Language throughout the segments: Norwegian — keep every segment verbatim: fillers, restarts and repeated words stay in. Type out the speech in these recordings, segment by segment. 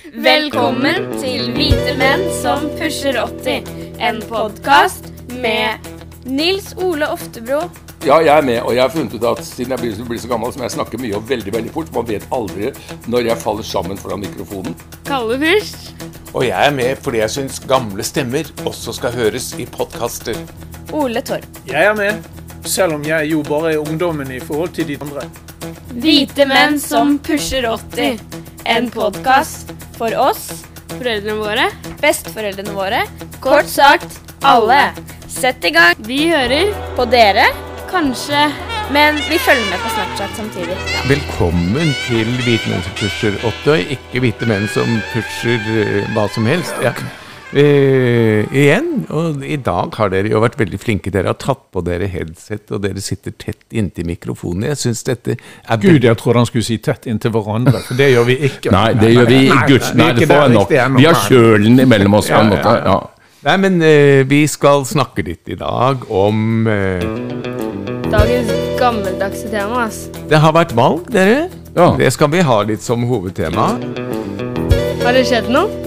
Velkommen til Hvite menn som pusher åtti, en podcast med Nils Ole Oftebro. Ja, jeg er med, og jeg har funnet ut at siden jeg blir, blir så gammel som jeg snakker mye og veldig, veldig fort, man vet aldri når jeg faller sammen foran mikrofonen. Kalle Fyrst. Og jeg er med fordi jeg synes gamle stemmer også skal høres i podcaster. Ole Torp. Jeg er med, selv om jeg jo bare er ungdommen i forhold til de andre. Hvite menn som pusher åtti, en podcast for oss, foreldrene våre, bestforeldrene våre, kort sagt, alle. Sett i gang. Vi hører på dere, kanskje, men vi følger med på Snapchat samtidig. Ja. Velkommen til Hvite menn som pusher åtti, og ikke hvite menn som pusher uh, hva som helst. Ja. Uh, igjen, og i dag har dere jo vært veldig flinke. Dere har tatt på dere headset, og dere sitter tett inntil mikrofonen. Jeg synes dette er... Gud, jeg trodde han skulle si tett inntil hverandre, for det gjør vi ikke. Nei, det gjør vi i Guds. Nei, det får være nok. Vi har kjølen imellom oss. Ja, ja, ja. Nei, men uh, vi skal snakke litt i dag om... Uh, Dagens gammeldagse tema, ass. Det har vært valg, dere. Ja. Det skal vi ha litt som hovedtema. Har det skjedd noe?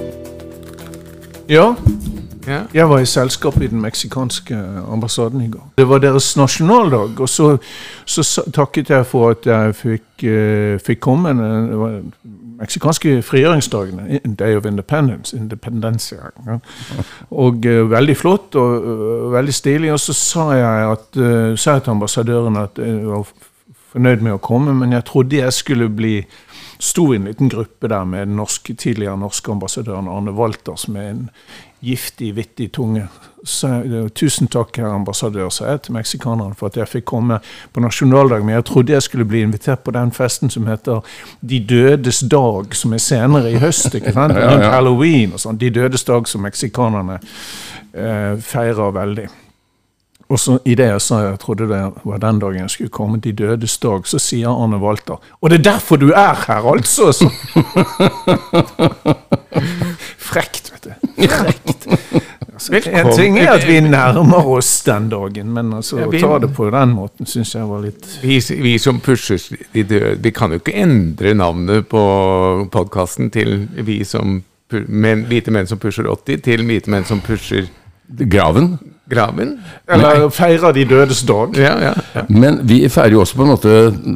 Ja, Ja. jeg var i selskap i den meksikanske ambassaden i går. Det var deres nasjonaldag, og så, så takket jeg for at jeg fikk, uh, fikk komme. Det var meksikanske frigjøringsdagene, Day of Independence, Independence, ja. Og uh, veldig flott og uh, veldig stilig. Og så sa jeg, at, uh, sa jeg til ambassadøren at jeg var fornøyd med å komme, men jeg trodde jeg skulle bli sto i en liten gruppe der med den norske, tidligere norske ambassadøren Arne Walters med en giftig, vittig tunge. Så, uh, tusen takk, herr ambassadør, sa jeg til meksikanerne for at jeg fikk komme på nasjonaldag, men jeg trodde jeg skulle bli invitert på den festen som heter De dødes dag, som er senere i høst, ikke sant? Ja, ja. Halloween og sånn. De dødes dag som meksikanerne uh, feirer veldig. Og så i det jeg sa, jeg trodde det var den dagen jeg skulle komme, De dødes dag, så sier Arne Walter, og det er derfor du er her, altså! Så. Frekt, vet du. Frekt. Altså, en ting er at vi nærmer oss den dagen, men altså, å ta det på den måten synes jeg var litt... Vi, vi som pusher de døde, vi kan jo ikke endre navnet på podcasten til vi som, men, hvite menn som pusher åtti, til hvite menn som pusher... Graven. Graven? Eller feirer de dødes dag. Ja, ja, ja. Men vi feirer jo også på en måte,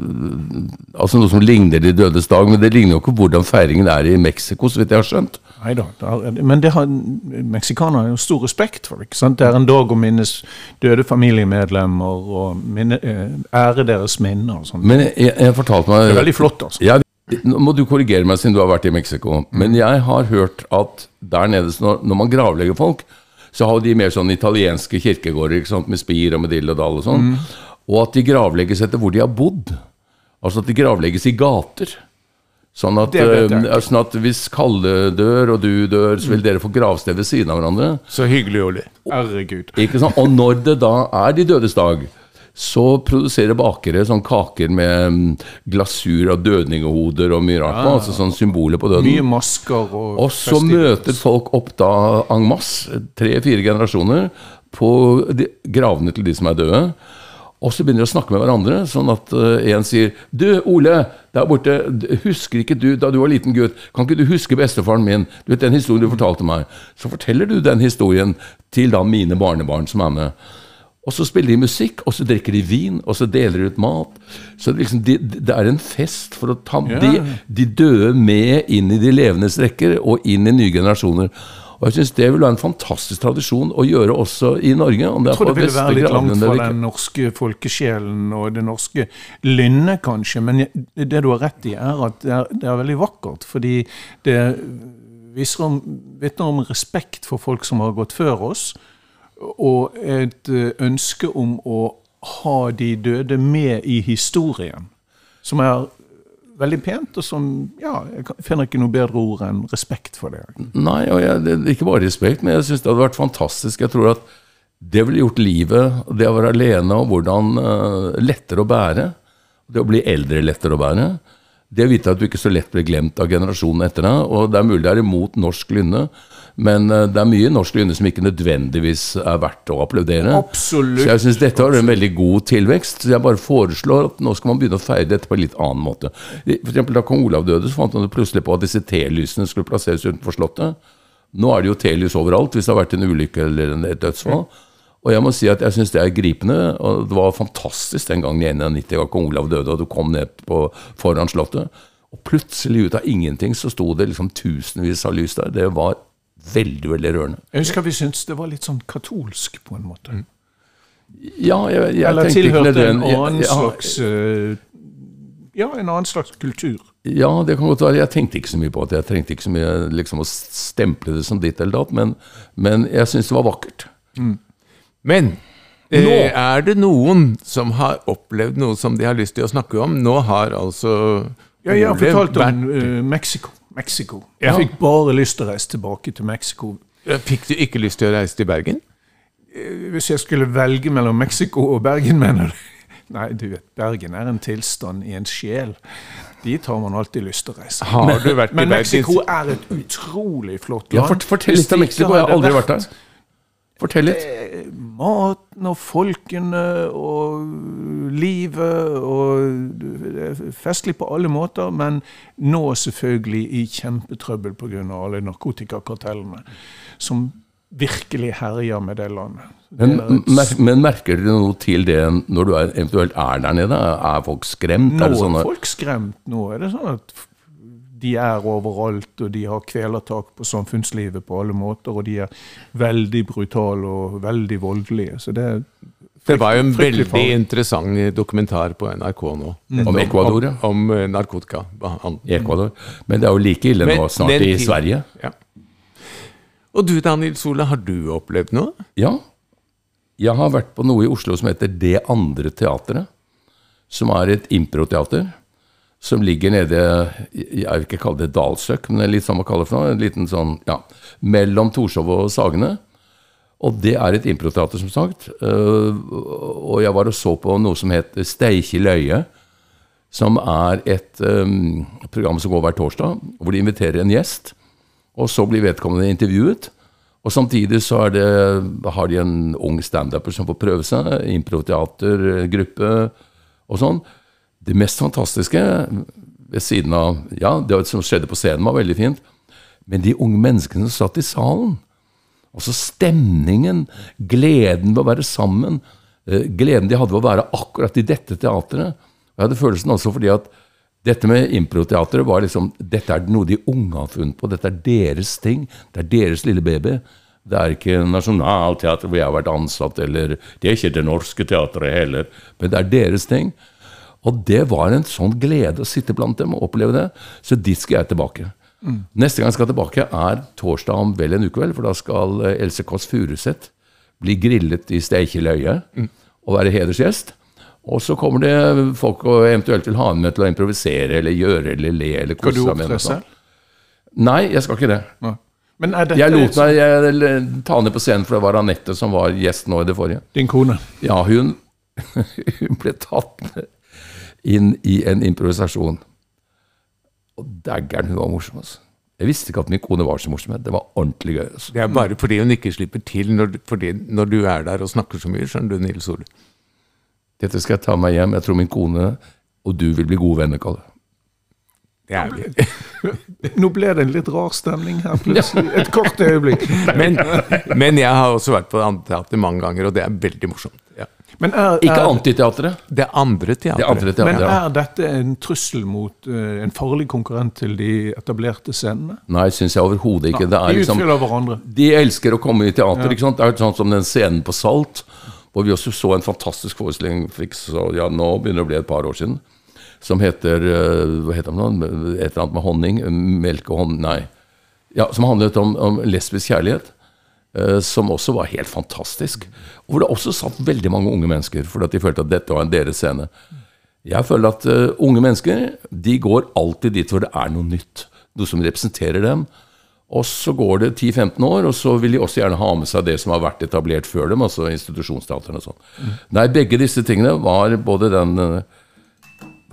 altså noe som ligner de dødes dag, men det ligner jo ikke hvordan feiringen er i Mexico, så vidt jeg har skjønt. Neida, men det har, meksikaner har jo stor respekt for det, ikke sant? Det er en dag å minnes døde familiemedlemmer og minne, ære deres minner og sånt. Men jeg, jeg fortalte meg... Det er veldig flott, altså. Ja, nå må du korrigere meg siden du har vært i Mexico, men jeg har hørt at der nede, når, når man gravlegger folk, så har de mer sånn italienske kirkegårder, ikke sant, med spir og med dill og dall og sånn, mm. og at de gravlegges etter hvor de har bodd. Altså at de gravlegges i gater. Sånn at, uh, sånn at hvis Kalle dør og du dør, så vil dere få gravsted ved siden av hverandre. Så hyggelig, Ole. Herregud. Ikke sant? Og når det da er de dødes dag, så produserer bakere sånn kaker med glasur av dødningehoder og mye rart, ja, altså sånn symboler på døden. Mye masker og... Og så møter folk opp da en masse, tre-fire generasjoner, på de, gravene til de som er døde. Og så begynner de å snakke med hverandre, sånn at uh, en sier, du Ole, der borte, husker ikke du, da du var liten gutt, kan ikke du huske bestefaren min? Du vet den historien du fortalte meg. Så forteller du den historien til da mine barnebarn som er med. Og så spiller de musikk, og så drikker de vin, og så deler de ut mat. Så det, liksom, det, det er en fest for å ta ja. de, de døde med inn i de levendes rekker, og inn i nye generasjoner. Og jeg synes det vil være en fantastisk tradisjon å gjøre også i Norge. Om det jeg tror det vil være litt langt fra den norske folkesjelen og det norske lynne, kanskje. Men det du har rett i er at det er, det er veldig vakkert, fordi det viser om, vitner om respekt for folk som har gått før oss, og et ønske om å ha de døde med i historien, som er veldig pent, og som, ja, jeg finner ikke noe bedre ord enn respekt for det. Nei, og jeg, det er ikke bare respekt, men jeg synes det hadde vært fantastisk. Jeg tror at det ville gjort livet, det å være alene, og hvordan uh, lettere å bære, det å bli eldre lettere å bære, det vet jeg at du ikke så lett blir glemt av generasjonen etter deg, og det er mulig det er imot norsk lynne, men det er mye norsk lynne som ikke nødvendigvis er verdt å applaudere. Absolutt. Så jeg synes dette var en veldig god tilvekst, så jeg bare foreslår at nå skal man begynne å feire dette på en litt annen måte. For eksempel da kong Olav døde, så fant han plutselig på at disse telysene skulle plasseres utenfor slottet. Nå er det jo telys overalt, hvis det har vært en ulykke eller et dødsfall. Og jeg må si at jeg synes det er gripende, og det var fantastisk den gangen i nittien da kong Olav døde, og du kom ned på foran slottet. Og plutselig ut av ingenting så stod det liksom tusenvis av lys der. Det var veldig, veldig rørende. Jeg husker vi syntes det var litt sånn katolsk på en måte. Mm. Ja, jeg, jeg Eller tenkte ikke tilhørte en nødvendig- annen jeg- jeg- slags uh, Ja, en annen slags kultur. Ja, det kan godt være. Jeg tenkte ikke så mye på det. Jeg trengte ikke så mye liksom, å stemple det som ditt eller datt, men, men jeg synes det var vakkert. Mm. Men eh, er det noen som har opplevd noe som de har lyst til å snakke om? Nå har altså Ja, jeg har Ole fortalt om vært- uh, Mexico. Mexico. Ja. Jeg fikk bare lyst til å reise tilbake til Mexico. Fikk du ikke lyst til å reise til Bergen? Eh, Hvis jeg skulle velge mellom Mexico og Bergen, mener du? Nei, du vet, Bergen er en tilstand i en sjel. Dit har man alltid lyst til å reise. Har du vært Men i Bergen? Mexico er et utrolig flott land. Ja, fort, fortell litt om Mexico. Jeg har aldri vært der. Fortell litt. Eh, Maten og folkene og livet og det er festlig på alle måter, men nå selvfølgelig i kjempetrøbbel på grunn av alle narkotikakartellene som virkelig herjer med det landet. Det Men, er et- mer, men merker dere noe til det når du er, eventuelt er der nede? Er folk skremt? Nå Er det er sånne, folk skremt. Nå er det sånn at f- de er overalt, og de har kvelertak på samfunnslivet på alle måter, og de er veldig brutale og veldig voldelige. Så det er Det var jo en fryktelig veldig farlig. interessant dokumentar på N R K nå. Om Ecuador, ja. Om, om eh, narkotika. Han- i Ecuador? Men det er jo like ille Men nå snart den i tid- Sverige. Ja. Og du, Daniel Sola, har du opplevd noe? Ja. Jeg har vært på noe i Oslo som heter Det Andre Teatret, som er et improteater, som ligger nede, jeg vil ikke kalle det Dalsøk, men det er litt samme å kalle det for noe, en liten sånn, ja, mellom Torshov og Sagene. Og det er et improteater, som sagt. Uh, og jeg var og så på noe som heter Steikje løye, som er et um, program som går hver torsdag, hvor de inviterer en gjest, og så blir vedkommende intervjuet. Og samtidig så er det, har de en ung stand-upper som får prøve seg, improteater, gruppe og sånn. Det mest fantastiske ved siden av, ja, det som skjedde på scenen var veldig fint, men de unge menneskene som satt i salen, altså stemningen, gleden ved å være sammen, eh, gleden de hadde ved å være akkurat i dette teatret. Og jeg hadde følelsen også fordi at dette med improteatret var liksom, dette er noe de unge har funnet på, dette er deres ting, det er deres lille baby. Det er ikke Nationalteatret hvor jeg har vært ansatt, eller det er ikke det norske teatret heller, men det er deres ting. Og det var en sånn glede å sitte blant dem og oppleve det, så dit skal jeg tilbake. Mm. Neste gang jeg skal tilbake er torsdag om vel en uke, for da skal Else Kåss Furuseth bli grillet i Steikje løye mm. og være hedersgjest. Og så kommer det folk og eventuelt vil ha med til å improvisere, eller gjøre, eller le, eller Skal kose du seg med opptre noe sånt. selv? Nei, jeg skal ikke det. Nei. Men er dette Jeg lot meg jeg, ta ned på scenen, for det var Anette som var gjest nå i det forrige. din kone? Ja, hun, hun ble tatt med inn i en improvisasjon. Og daggeren, hun var morsom, altså. Jeg visste ikke at min kone var så morsom. Det var ordentlig gøy, altså. Det er bare fordi hun ikke slipper til når, du- fordi, når du er der og snakker så mye, skjønner du, Nils Ole. Dette skal jeg ta meg hjem. Jeg tror min kone og du vil bli gode venner, Kalle. Det er vi. Nå ble det en litt rar stemning her plutselig. Et kort øyeblikk. Men, men jeg har også vært på Anteater mange ganger, og det er veldig morsomt. Ja. Men er, Ikke er, antiteatret. Det andre teatret. Det andre men teatret. ja. er dette en trussel mot uh, en farlig konkurrent til de etablerte scenene? Nei, syns jeg overhodet ikke. Det er De liksom, utfyller hverandre. de elsker å komme i teater, ikke sant? Det er jo sånn som den scenen på Salt, hvor vi også så en fantastisk forestilling, fikk så, ja, nå begynner det å bli et par år siden, som heter, uh, hva heter den nå? Et eller annet med honning, melk og honning, nei. Ja, som handlet om, om lesbisk kjærlighet, uh, som også var helt fantastisk. Og hvor det også satt veldig mange unge mennesker, fordi at de følte at dette var en deres scene. Jeg føler at uh, unge mennesker, de går alltid dit hvor det er noe nytt, noe som representerer dem. Og så går det ti til femten år, og så vil de også gjerne ha med seg det som har vært etablert før dem, altså institusjonsteaterne og sånn. Mm. Nei, begge disse tingene var både den, uh,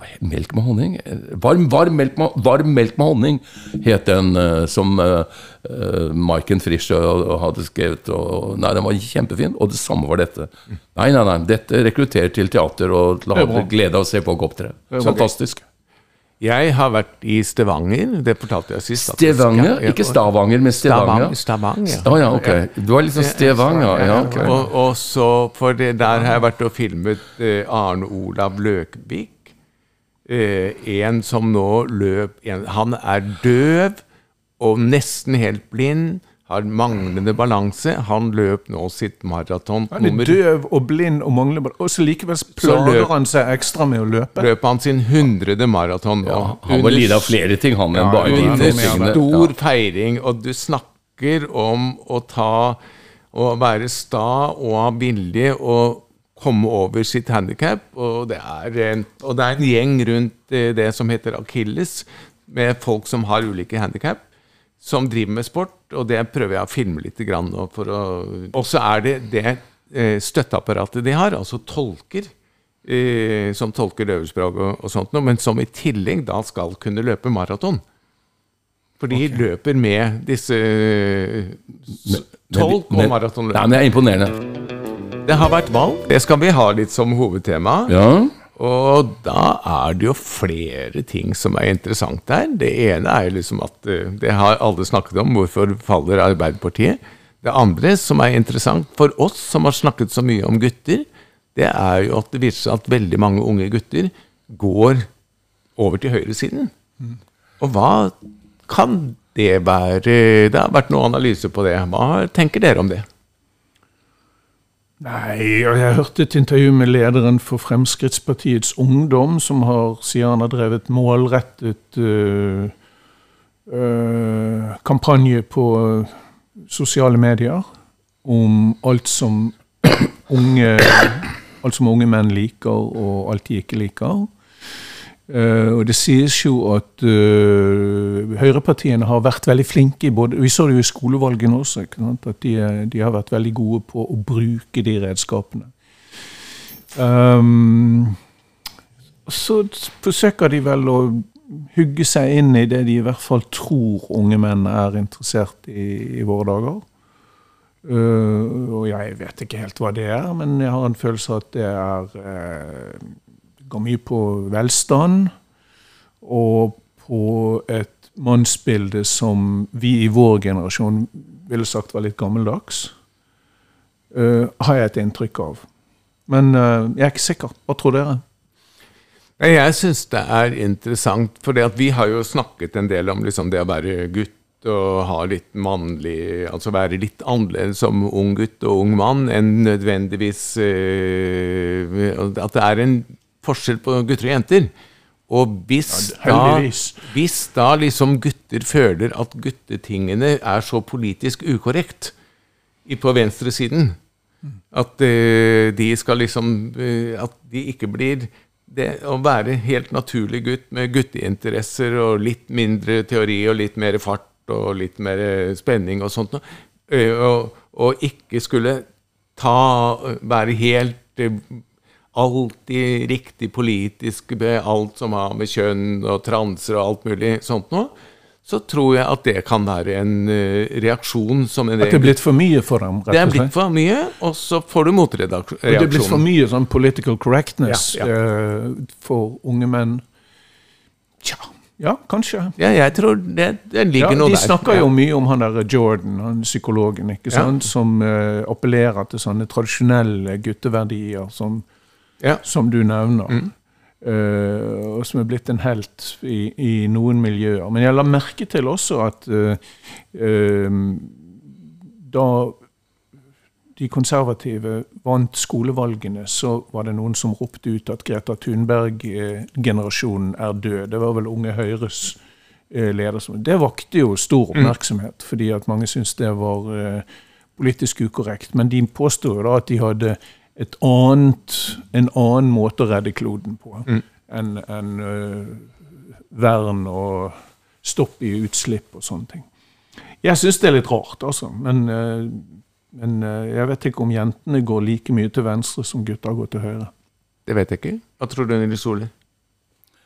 Melk med honning? Varm, varm, melk, med, varm melk med honning het den uh, som uh, uh, Maiken Frisch hadde skrevet. Og, nei, den var kjempefin, og det samme var dette. Nei, nei, nei, dette rekrutterer til teater og til å ha glede av å se folk opptre. Fantastisk. Jeg har vært i Stavanger, det fortalte jeg sist. Stavanger? Skal, ikke Stavanger, men Stavanger. Stavanger. Å ja, ok. Du var litt sånn Stavanger. Ja, ok. Og, og så, for det, der har jeg vært og filmet uh, Arne Olav Løkvik, uh, en som nå løp, en, han er døv og nesten helt blind, har manglende balanse. Han løp nå sitt maraton. Han er døv og blind og manglende balanse, og så likevel plager han seg ekstra med å løpe. Løp han sin hundrede maraton. Ja, han var litt av flere ting, han, enn bare de det tingene. Stor feiring, og du snakker om å ta, å være sta og ha vilje og komme over sitt handicap, og det er en, og det er en gjeng rundt det som heter Achilles, med folk som har ulike handicap, som driver med sport, og det prøver jeg å filme litt grann nå for å... Og så er det det støtteapparatet de har, altså tolker, eh, som tolker døvespråk og, og sånt, men som i tillegg da skal kunne løpe maraton. For de okay. løper med disse tolk og maratonløp. Ja, men det er imponerende. Det har vært valg. Det skal vi ha litt som hovedtema. Ja. Og da er det jo flere ting som er interessant der. Det ene er liksom at, det har alle snakket om, hvorfor faller Arbeiderpartiet. Det andre som er interessant for oss som har snakket så mye om gutter, det er jo at det viser seg at veldig mange unge gutter går over til høyresiden. Mm. Og hva kan det være? Det har vært noen analyser på det. Hva tenker dere om det? Nei, jeg har hørt et intervju med lederen for Fremskrittspartiets ungdom, som har, sier han har drevet målrettet uh, uh, kampanje på sosiale medier om alt som unge, alt som unge menn liker og alt de ikke liker. Uh, og det sies jo at uh, høyrepartiene har vært veldig flinke i både, vi så det jo i skolevalgene også, ikke sant? At de, de har vært veldig gode på å bruke de redskapene. Um, så forsøker de vel å hugge seg inn i det de i hvert fall tror unge menn er interessert i i våre dager. Uh, og jeg vet ikke helt hva det er, men jeg har en følelse at det er... Uh, går mye på velstand og på et mannsbilde som vi i vår generasjon ville sagt var litt gammeldags, uh, har jeg et inntrykk av. Men uh, jeg er ikke sikker. Hva tror dere? Jeg synes det er interessant, for vi har jo snakket en del om liksom det å være gutt og ha litt mannlig, altså være litt annerledes som ung gutt og ung mann, enn nødvendigvis uh, at det er en forskjell på gutter og jenter. Og hvis, ja, da, hvis da liksom gutter føler at guttetingene er så politisk ukorrekt på venstresiden, at uh, de skal liksom, uh, at de ikke blir det å være helt naturlig gutt med gutteinteresser og litt mindre teori og litt mer fart og litt mer spenning og sånt, uh, og, og ikke skulle ta, være helt... Uh, alltid riktig politisk med alt som har med kjønn og transer og alt mulig sånt nå, så tror jeg at det kan være en uh, reaksjon som en... At det er blitt for mye for dem, rett og slett? Det er blitt for mye, og så får du motreaksjon. Det er blitt for mye sånn political correctness ja, ja. Uh, for unge menn. Tja, ja, kanskje. Ja, jeg tror det, det ligger ja, noe de der. De snakker jo ja. mye om han der Jordan, han psykologen, ikke sant, ja. som uh, appellerer til sånne tradisjonelle gutteverdier som Ja. som du nevner, mm. uh, og som er blitt en helt i, i noen miljøer. Men jeg la merke til også at uh, uh, da de konservative vant skolevalgene, så var det noen som ropte ut at Greta Thunberg-generasjonen er død. Det var vel Unge Høyres uh, leder. Det vakte jo stor oppmerksomhet, mm. fordi at mange syntes det var uh, politisk ukorrekt. Men de påstod jo da at de hadde et annet, en annen måte å redde kloden på mm. enn en, uh, vern og stopp i utslipp og sånne ting. Jeg synes det er litt rart, altså, men, uh, men uh, jeg vet ikke om jentene går like mye til venstre som gutter går til høyre. Det vet jeg ikke. Hva tror du, Nils Ole?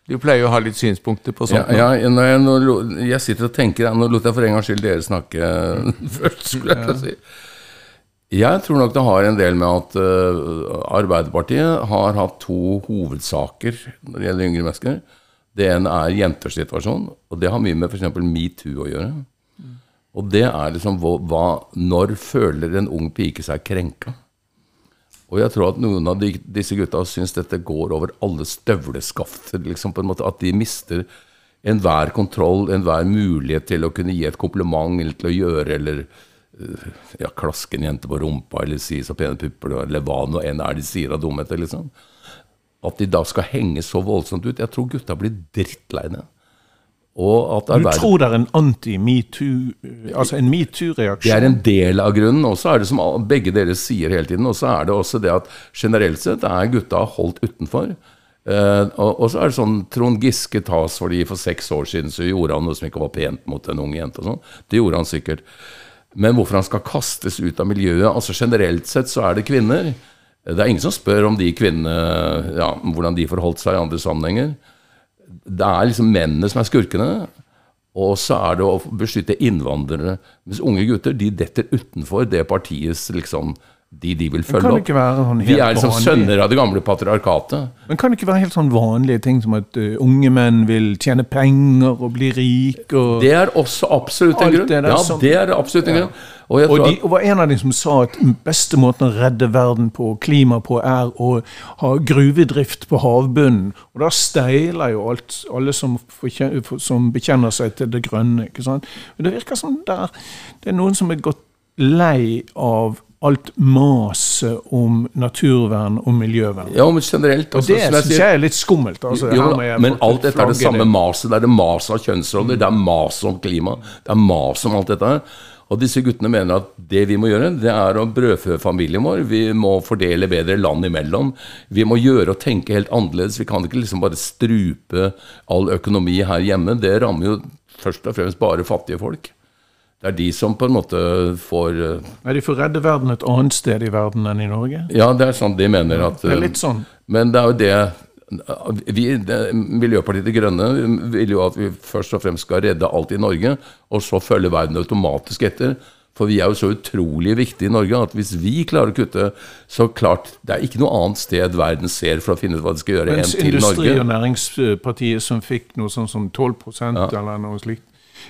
Du pleier jo å ha litt synspunkter på sånt. Ja, ja når jeg, nå, jeg sitter og tenker, nå lot jeg for en gang skyld dere snakke først, skulle jeg si. Jeg tror nok det har en del med at uh, Arbeiderpartiet har hatt to hovedsaker når det gjelder yngre mennesker. Det ene er jenters situasjon, og det har mye med for eksempel MeToo å gjøre. Mm. Og det er liksom hva, når føler en ung pike seg krenka? Og jeg tror at noen av de, disse gutta synes dette går over alle støvleskafter, liksom på en måte, at de mister enhver kontroll, enhver mulighet til å kunne gi et kompliment, eller til å gjøre, eller ja, klaske en jente på rumpa, eller si så pene pupper, eller hva nå enn er de sier av dumheter, liksom. At de da skal henge så voldsomt ut. Jeg tror gutta blir drittleine. Og at du tror det er en anti-MeToo, altså en MeToo-reaksjon? Det er en del av grunnen, og så er det som begge dere sier hele tiden, og så er det også det at generelt sett er gutta holdt utenfor. Uh, og, og så er det sånn, Trond Giske tas fordi for seks år siden så gjorde han noe som ikke var pent mot en ung jente og sånn. Det gjorde han sikkert. Men hvorfor han skal kastes ut av miljøet, altså generelt sett så er det kvinner. Det er ingen som spør om de kvinnene, ja, hvordan de forholdt seg i andre sammenhenger. Det er liksom mennene som er skurkene, og så er det å beskytte innvandrere. Mens unge gutter, de detter utenfor det partiets, liksom, de de vil følge opp. Sånn de er liksom sønner av det gamle patriarkatet. Men kan det ikke være helt sånn vanlige ting som at uh, unge menn vil tjene penger og bli rik? Og det er også absolutt en grunn. Det ja, som, det er absolutt en ja. grunn. Og, og, de, og var en av de som sa at den beste måten å redde verden på, klima på, er å ha gruvedrift på havbunnen. Og da steiler jo alt, alle som, forkjen, som bekjenner seg til det grønne. Ikke sant? Men det virker som der, det er noen som er gått lei av alt maset om naturvern og miljøvern. Ja, men generelt. Og det synes jeg er litt skummelt. Altså, jo, men alt dette er det samme maset. Det er det maset av kjønnsroller, det er maset om klima, det er maset om alt dette her. Og disse guttene mener at det vi må gjøre, det er å brødfø familien vår. Vi må fordele bedre land imellom. Vi må gjøre og tenke helt annerledes. Vi kan ikke liksom bare strupe all økonomi her hjemme. Det rammer jo først og fremst bare fattige folk. Det er de som på en måte får... Er de får redde verden et annet sted i verden enn i Norge? Ja, det er sånn de mener at... Det er litt sånn. Men det er jo det... Vi, det, Miljøpartiet De Grønne vil jo at vi først og fremst skal redde alt i Norge, og så følger verden automatisk etter. For vi er jo så utrolig viktige i Norge at hvis vi klarer å kutte, så klart, det er ikke noe annet sted verden ser for å finne ut hva de skal gjøre enn til Norge. Mens Industri- og Næringspartiet som fikk noe sånn som tolv prosent ja. Eller noe slikt,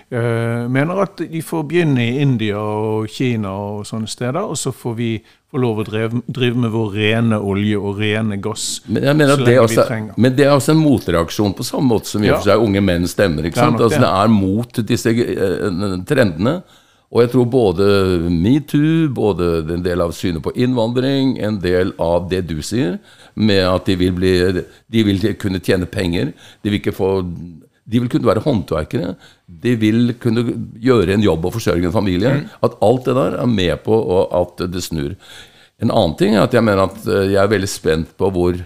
uh, mener at de får begynne i India og Kina og sånne steder, og så får vi få lov å drive, drive med vår rene olje og rene gass men jeg mener at det også, men det er også en motreaksjon på samme måte som ja. For seg unge menn stemmer, ikke sant? Det er, altså, det er mot disse uh, trendene, og jeg tror både MeToo, både en del av synet på innvandring, en del av det du sier, med at de vil, bli, de vil kunne tjene penger, de vil ikke få... De vil kunne være håndverkere, de vil kunne gjøre en jobb og forsørge en familie. Mm. At alt det der er med på at det snur. En annen ting er at jeg mener at jeg er veldig spent på hvor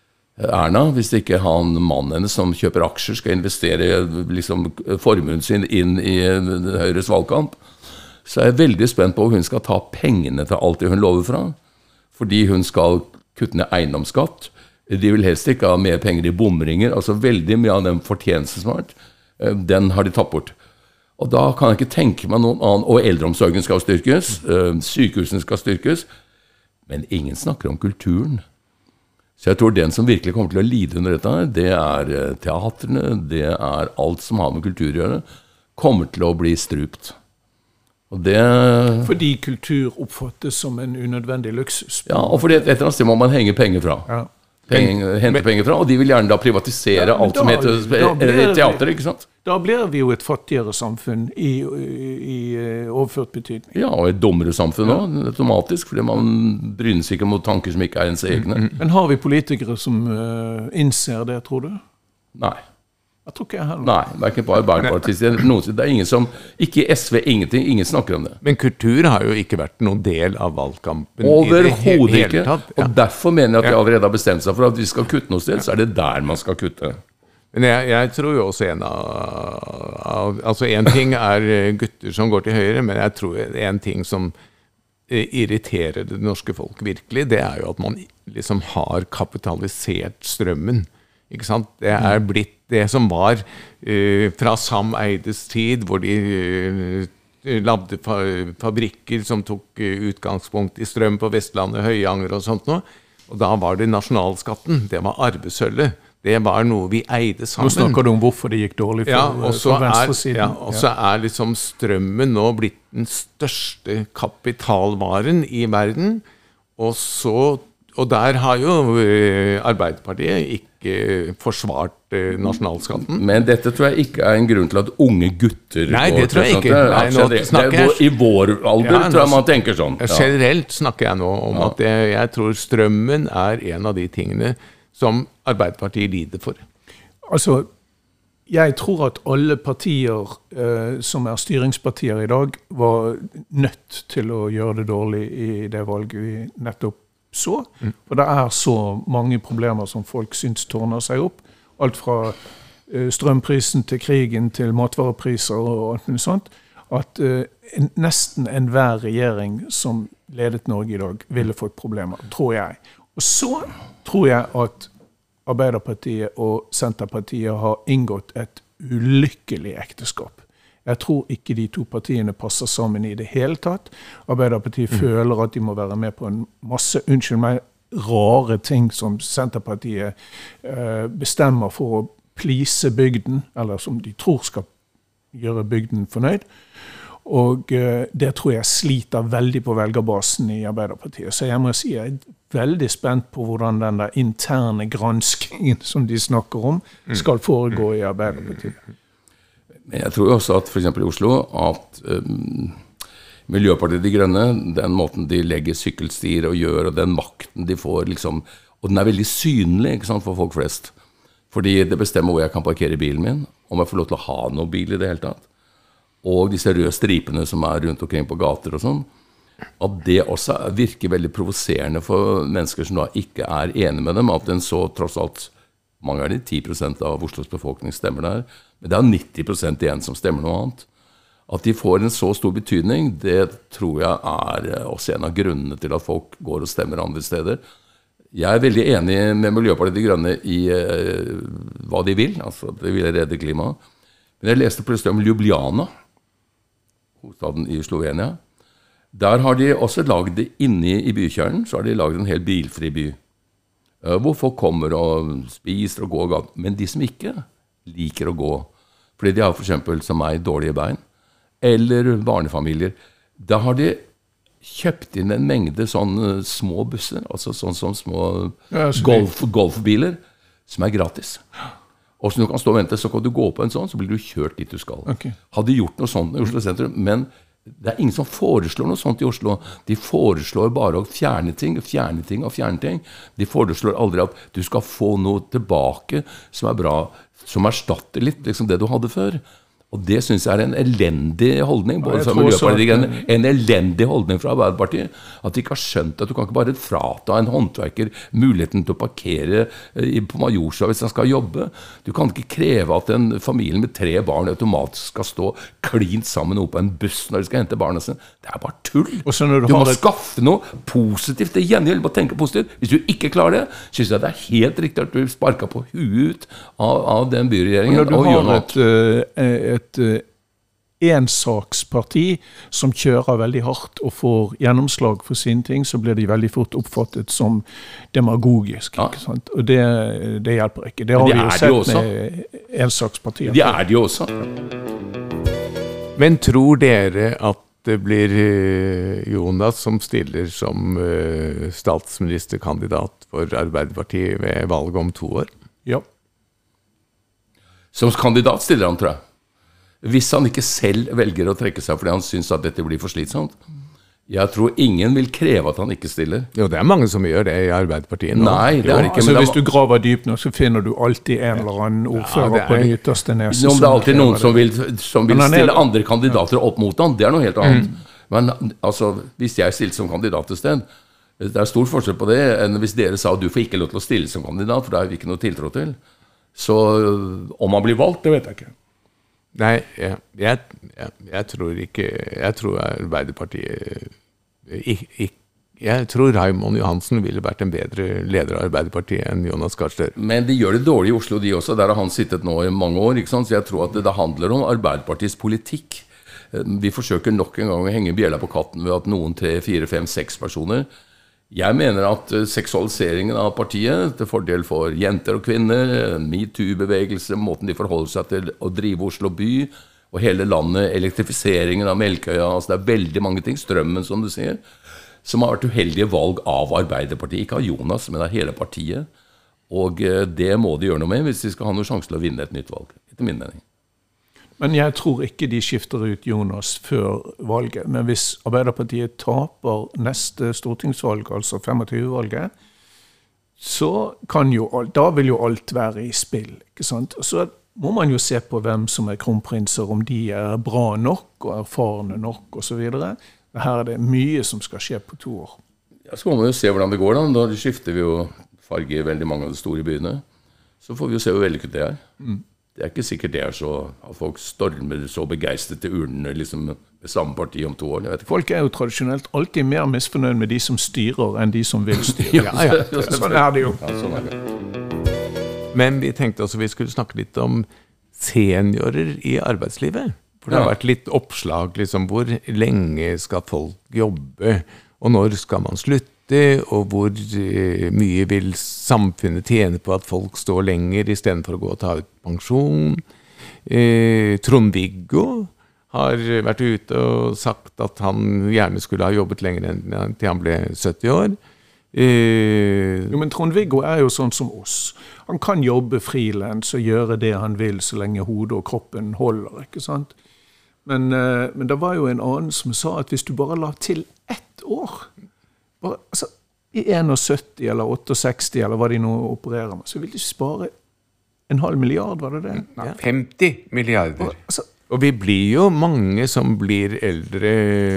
Erna, hvis ikke han mannen hennes som kjøper aksjer, skal investere liksom, formuen sin inn i Høyres valgkamp, så er jeg veldig spent på hvor hun skal ta pengene til alt det hun lover fra. Fordi hun skal kutte ned eiendomsskatt. De vil helst ikke ha mer penger i bomringer, altså veldig mye av den fortjenesten som har vært, den har de tatt bort. Og da kan jeg ikke tenke meg noen annen, og eldreomsorgen skal styrkes, sykehusene skal styrkes, men ingen snakker om kulturen. Så jeg tror den som virkelig kommer til å lide under dette her, det er teatrene, det er alt som har med kultur å gjøre, kommer til å bli strupt. Og det... Fordi kultur oppfattes som en unødvendig luksus. Ja, og fordi et eller annet sted må man henge penger fra. Ja. Penger, hente penger fra, og de vil gjerne da privatisere ja, alt da, som heter blir, teater, ikke sant? Da blir vi jo et fattigere samfunn i, i, i overført betydning. Ja, og et dummere samfunn også, ja. Automatisk, fordi man bryner seg ikke mot tanker som ikke er ens egne. Mm. Men har vi politikere som uh, innser det, tror du? Nei. Jeg tror ikke jeg heller. Nei, hverken på Arbeiderpartiet. Det er ingen som, ikke i S V, ingenting, ingen snakker om det. Men kultur har jo ikke vært noen del av valgkampen. Overhodet ikke. Tatt, ja. Og derfor mener jeg at de allerede har bestemt seg for at vi skal kutte noe sted, så er det der man skal kutte. Men jeg, jeg tror jo også en av, altså en ting er gutter som går til høyre, men jeg tror en ting som irriterer det norske folk virkelig, det er jo at man liksom har kapitalisert strømmen. Ikke sant? Det er blitt det som var uh, fra Sam Eides tid, hvor de uh, lagde fa- fabrikker som tok uh, utgangspunkt i strøm på Vestlandet, Høyanger og sånt nå. Og da var det nasjonalskatten, det var arvesølvet. Det var noe vi eide sammen. Nå snakker du om hvorfor det gikk dårlig for, ja, og så for venstresiden. Ja, og så er liksom strømmen nå blitt den største kapitalvaren i verden. Og, så, og der har jo uh, Arbeiderpartiet ikke forsvart uh, nasjonalskatten. Men dette tror jeg ikke er en grunn til at unge gutter... Nei, det tror jeg ikke. Nei, nå snakker jeg... I vår alder ja, tror jeg man tenker sånn. Ja. Generelt snakker jeg nå om ja. at jeg, jeg tror strømmen er en av de tingene som Arbeiderpartiet lider for. Altså, jeg tror at alle partier eh, som er styringspartier i dag var nødt til å gjøre det dårlig i det valget vi nettopp så. Mm. For det er så mange problemer som folk syns tårner seg opp. Alt fra eh, strømprisen til krigen til matvarepriser og alt mulig sånt. At eh, nesten enhver regjering som ledet Norge i dag ville fått problemer, tror jeg. Og så tror jeg at Arbeiderpartiet og Senterpartiet har inngått et ulykkelig ekteskap. Jeg tror ikke de to partiene passer sammen i det hele tatt. Arbeiderpartiet mm. føler at de må være med på en masse, unnskyld meg, rare ting som Senterpartiet eh, bestemmer for å please bygden, eller som de tror skal gjøre bygden fornøyd. Og eh, det tror jeg sliter veldig på velgerbasen i Arbeiderpartiet. Så jeg må si jeg er veldig spent på hvordan den der interne granskingen som de snakker om, skal foregå i Arbeiderpartiet. Men jeg tror også at for eksempel i Oslo, at um, Miljøpartiet De Grønne, den måten de legger sykkelstier og gjør, og den makten de får, liksom, og den er veldig synlig, ikke sant, for folk flest. Fordi det bestemmer hvor jeg kan parkere bilen min, om jeg får lov til å ha noen bil i det hele tatt. Og disse røde stripene som er rundt omkring på gater og sånn, at det også virker veldig provoserende for mennesker som da ikke er enige med dem, at den så tross alt, mange er det ti prosent av Oslos befolkning stemmer der, men det er nitti prosent igjen som stemmer noe annet. At de får en så stor betydning, det tror jeg er også en av grunnene til at folk går og stemmer andre steder. Jeg er veldig enig med Miljøpartiet De Grønne i eh, hva de vil, altså de vil redde klimaet. Men jeg leste plutselig om Ljubljana, hovedstaden i Slovenia. Der har de også laget det inne i bykjernen, så har de laget en helt bilfri by. Hvor folk kommer og spiser og går, men de som ikke liker å gå, fordi de har for eksempel som meg dårlige bein, eller barnefamilier, da har de kjøpt inn en mengde sånne små busser, altså sånne som små golf, golfbiler, som er gratis. Og så du kan stå og vente, så kan du gå på en sånn, så blir du kjørt dit du skal. Okay. Hadde gjort noe sånt i Oslo sentrum, men det er ingen som foreslår noe sånt i Oslo. De foreslår bare å fjerne ting, fjerne ting og fjerne ting. De foreslår aldri at du skal få noe tilbake som er bra, som erstatter litt liksom det du hadde før. Og det synes jeg er en elendig holdning, både fra Miljøpartiet, en elendig holdning fra Arbeiderpartiet, at de ikke har skjønt at du kan ikke bare frata en håndverker muligheten til å parkere på Majorstua hvis han skal jobbe. Du kan ikke kreve at en familie med tre barn automatisk skal stå klint sammen oppe på en buss når de skal hente barna sine. Det er bare tull. Du, du må et... skaffe noe positivt til gjengjeld, bare tenke positivt. Hvis du ikke klarer det, synes jeg det er helt riktig at du sparker på huet ut av, av den byregjeringen. Og når du har et... Uh, et ensaksparti som kjører veldig hardt og får gjennomslag for sine ting, så blir de veldig fort oppfattet som demagogisk. Ja. Ikke sant? Og det, det hjelper ikke. Det har vi jo sett med ensakspartier. Det er de også. Men tror dere at det blir Jonas som stiller som statsministerkandidat for Arbeiderpartiet ved valget om to år? Ja. Som kandidat stiller han, tror jeg. Hvis han ikke selv velger å trekke seg fordi han synes at dette blir for slitsomt. Jeg tror ingen vil kreve at han ikke stiller. Jo, det er mange som gjør det i Arbeiderpartiet nå. Nei, det er ikke. Altså, hvis du graver dypt nok, så finner du alltid en eller annen ordfører ja, er, på den ytterste nese. Om det er alltid noen som vil, som vil stille er, andre kandidater opp mot han, det er noe helt annet. Mm. Men altså, hvis jeg stiller som kandidat til sted, det er stor forskjell på det, enn hvis dere sa at du får ikke lov til å stille som kandidat, for det er vi ikke noe tiltro til. Så om han blir valgt, det vet jeg ikke. Nei, jeg, jeg, jeg, jeg tror ikke, jeg tror Arbeiderpartiet ikke, jeg tror Raymond Johansen ville vært en bedre leder av Arbeiderpartiet enn Jonas Gahr Støre. Men de gjør det dårlig i Oslo, de også. Der har han sittet nå i mange år, ikke sant? Så jeg tror at det, det handler om Arbeiderpartiets politikk. Vi forsøker nok en gang å henge bjella på katten ved at noen tre, fire, fem, seks personer. Jeg mener at seksualiseringen av partiet til fordel for jenter og kvinner, MeToo-bevegelse, måten de forholder seg til å drive Oslo by, og hele landet, elektrifiseringen av Melkøya, altså det er veldig mange ting, strømmen som du sier, som har vært uheldige valg av Arbeiderpartiet, ikke av Jonas, men av hele partiet. Og det må de gjøre noe med hvis de skal ha noen sjanse til å vinne et nytt valg, etter min mening. Men jeg tror ikke de skifter ut Jonas før valget. Men hvis Arbeiderpartiet taper neste stortingsvalg, altså femogtyve-valget, så kan jo, da vil jo alt være i spill, ikke sant? Så må man jo se på hvem som er kronprinser, om de er bra nok og erfarne nok og så videre. Her er det mye som skal skje på to år. Ja, så må man jo se hvordan det går da. Da skifter vi jo farge i veldig mange av de store byene. Så får vi jo se hvor vellykket det er. Mm. Det er ikke sikkert det er så at folk stormer så begeistret til urnene liksom, med samme parti om to år. Jeg vet ikke. Folk er jo tradisjonelt alltid mer misfornøyd med de som styrer enn de som vil styre. ja, ja. Sånn er det jo. Ja, sånn er det. Men vi tenkte også vi skulle snakke litt om seniorer i arbeidslivet. For det har vært litt oppslag, liksom, hvor lenge skal folk jobbe, og når skal man slutte? Og hvor mye vil samfunnet tjene på at folk står lenger i stedet for å gå og ta ut pensjon. Eh, Trond-Viggo har vært ute og sagt at han gjerne skulle ha jobbet lenger enn til han ble sytti år. Eh, jo, men Trond-Viggo er jo sånn som oss. Han kan jobbe freelance og gjøre det han vil så lenge hodet og kroppen holder, ikke sant? Men, eh, men det var jo en annen som sa at hvis du bare la til ett år, bare, altså, i sytti eller sekstiåtte eller hva de nå opererer med, så vil de spare en halv milliard, var det det? Nei, femti milliarder. Og, altså, og vi blir jo mange som blir eldre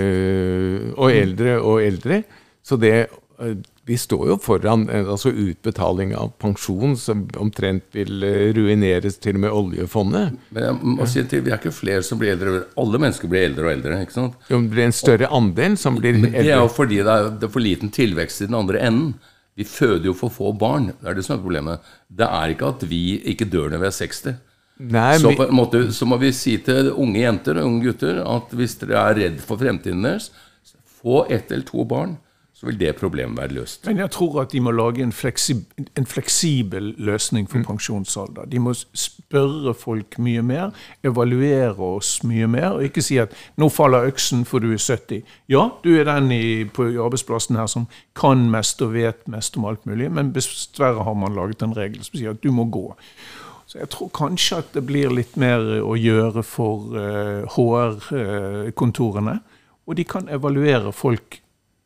og eldre og eldre, så det, vi står jo foran altså utbetaling av pensjon som omtrent vil ruineres til og med oljefondet. Men jeg må si til, vi er ikke flere som blir eldre. Alle mennesker blir eldre og eldre, ikke sant? Jo, det blir en større andel som blir eldre. Men det er jo fordi det er, det er for liten tilvekst i den andre enden. Vi føder jo for få barn, det er det som er problemet. Det er ikke at vi ikke dør når vi er seksti. Nei, så på en måte så må vi si til unge jenter og unge gutter at hvis dere er redd for fremtiden deres, få ett eller to barn, så vil det problemet være løst. Men jeg tror at de må lage en fleksibel, en fleksibel løsning for pensjonsalder. De må spørre folk mye mer, evaluere oss mye mer, og ikke si at nå faller øksen for du er sytti. Ja, du er den i, på arbeidsplassen her som kan mest og vet mest om alt mulig, men dessverre har man laget en regel som sier at du må gå. Så jeg tror kanskje at det blir litt mer å gjøre for uh, H R-kontorene, og de kan evaluere folk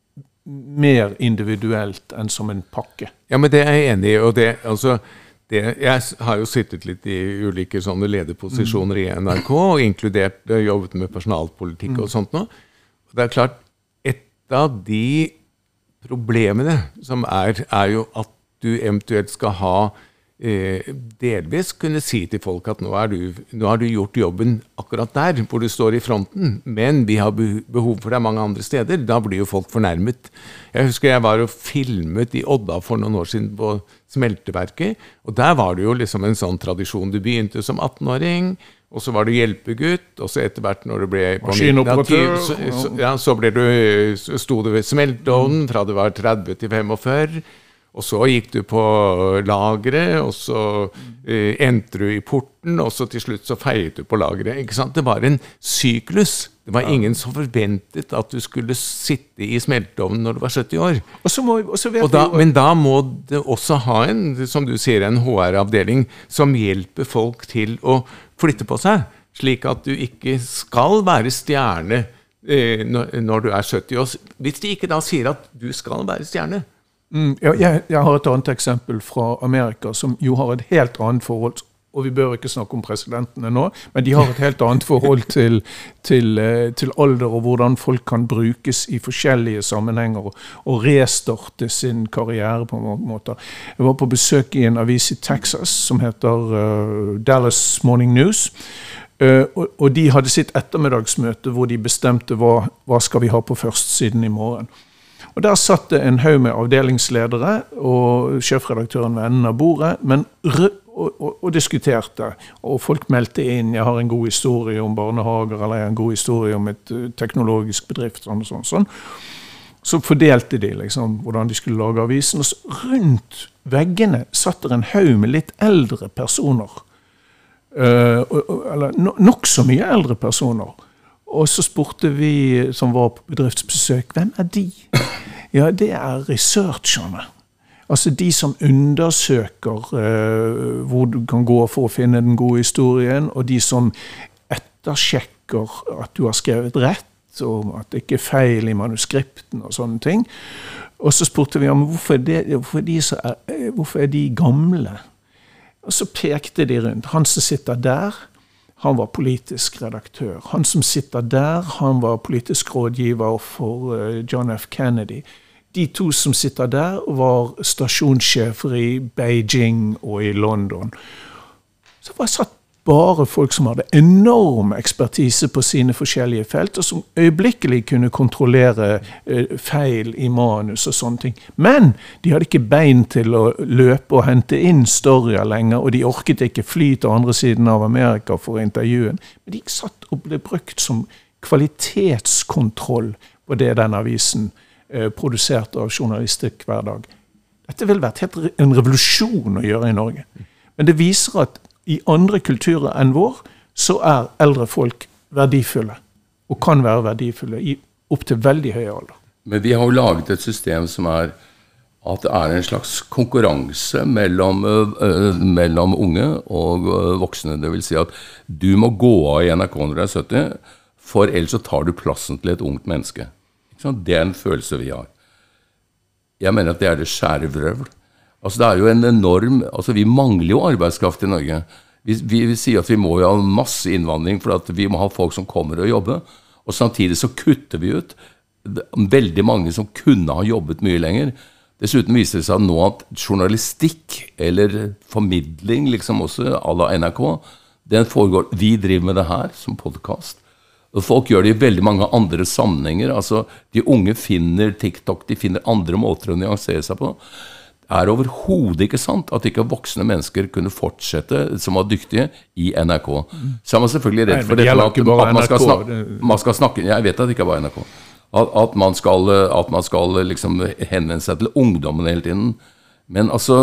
mer individuelt enn som en pakke. Ja, men det er jeg enig i, og det, altså, det, jeg har jo sittet litt i ulike sånne lederposisjoner mm. i N R K, og inkludert jobbet med personalpolitikk mm. og sånt nå. Og det er klart, et av de problemene som er, er jo at du eventuelt skal ha Eh, delvis kunne si til folk at nå, er du, nå har du gjort jobben akkurat der hvor du står i fronten, men vi har behov for deg mange andre steder. Da blir jo folk fornærmet. Jeg husker jeg var og filmet i Odda for noen år siden på smelteverket, og der var det jo liksom en sånn tradisjon. Du begynte som atten-åring, og så var du hjelpegutt, og så etter hvert når du ble på maskinoperatør, så, så, ja, så ble du, stod du ved smelteovnen fra du var tretti til femogførti. Og så gikk du på lageret, og så eh, endte du i porten, og så til slutt så feiet du på lageret. Ikke sant? Det var en syklus. Det var ingen som forventet at du skulle sitte i smelteovnen når du var sytti år. Og så må, og så vet og da, men da må det også ha en, som du sier, en H R-avdeling som hjelper folk til å flytte på seg, slik at du ikke skal være stjerne eh, når, når du er sytti år. Hvis de ikke da sier at du skal være stjerne, Mm, jeg, jeg har et annet eksempel fra Amerika som jo har et helt annet forhold, og vi bør ikke snakke om presidentene nå, men de har et helt annet forhold til, til, til alder og hvordan folk kan brukes i forskjellige sammenhenger og, og restarte sin karriere på mange måter. Jeg var på besøk i en avis i Texas som heter uh, Dallas Morning News, uh, og, og de hadde sitt ettermiddagsmøte hvor de bestemte hva, hva skal vi ha på førstsiden i morgen. Og der satt det en haug med avdelingsledere og sjefredaktøren ved enden av bordet, men rød Og, og, og diskuterte, og folk meldte inn, jeg har en god historie om barnehager, eller jeg har en god historie om et uh, teknologisk bedrift, sånn og sånn, sånn. Så fordelte de liksom, hvordan de skulle lage avisen, og så rundt veggene satt der en haug med litt eldre personer, uh, og, og, eller no, nok så mye eldre personer. Og så spurte vi som var på bedriftsbesøk, hvem er de? Ja, det er researcherne. Altså de som undersøker uh, hvor du kan gå for å finne den gode historien, og de som ettersjekker at du har skrevet rett, og at det ikke er feil i manuskripten og sånne ting. Og så spurte vi om hvorfor er, det, hvorfor er, de, så er, hvorfor er de gamle? Og så pekte de rundt. Han som sitter der, han var politisk redaktør. Han som sitter der, han var politisk rådgiver for uh, John F. Kennedy. De to som sitter der var stasjonssjefer i Beijing og i London. Så var det satt bare folk som hadde enorm ekspertise på sine forskjellige felt, og som øyeblikkelig kunne kontrollere eh, feil i manus og sånne ting. Men de hadde ikke bein til å løpe og hente inn storyer lenger, og de orket ikke fly til andre siden av Amerika for intervjuen. Men de satt og ble brukt som kvalitetskontroll på det den avisen produsert av journalister hver dag. Dette vil være helt en revolusjon å gjøre i Norge. Men det viser at i andre kulturer enn vår, så er eldre folk verdifulle, og kan være verdifulle i opp til veldig høy alder. Men vi har jo laget et system som er at det er en slags konkurranse mellom, uh, mellom unge og uh, voksne. Det vil si at du må gå av i N R K når du er sytti, for ellers så tar du plassen til et ungt menneske. Det er en følelse vi har. Jeg mener at det er det skjære vrøvl. Altså det er jo en enorm, altså vi mangler jo arbeidskraft i Norge. Vi, vi, vi sier at vi må jo ha masse innvandring for at vi må ha folk som kommer og jobber, og samtidig så kutter vi ut veldig mange som kunne ha jobbet mye lenger. Dessuten viser det seg nå at journalistikk eller formidling liksom også à la N R K, den foregår, vi driver med det her som podcast. Folk gjør det i veldig mange andre sammenhenger. Altså, de unge finner TikTok, de finner andre måter å nyansere seg på. Det er overhodet ikke sant at ikke voksne mennesker kunne fortsette som var dyktige i N R K. Så er man selvfølgelig redd for dette at, at man, skal snakke, man skal snakke, jeg vet at det ikke var N R K, at, at man skal, at man skal liksom henvende seg til ungdommen hele tiden. Men altså,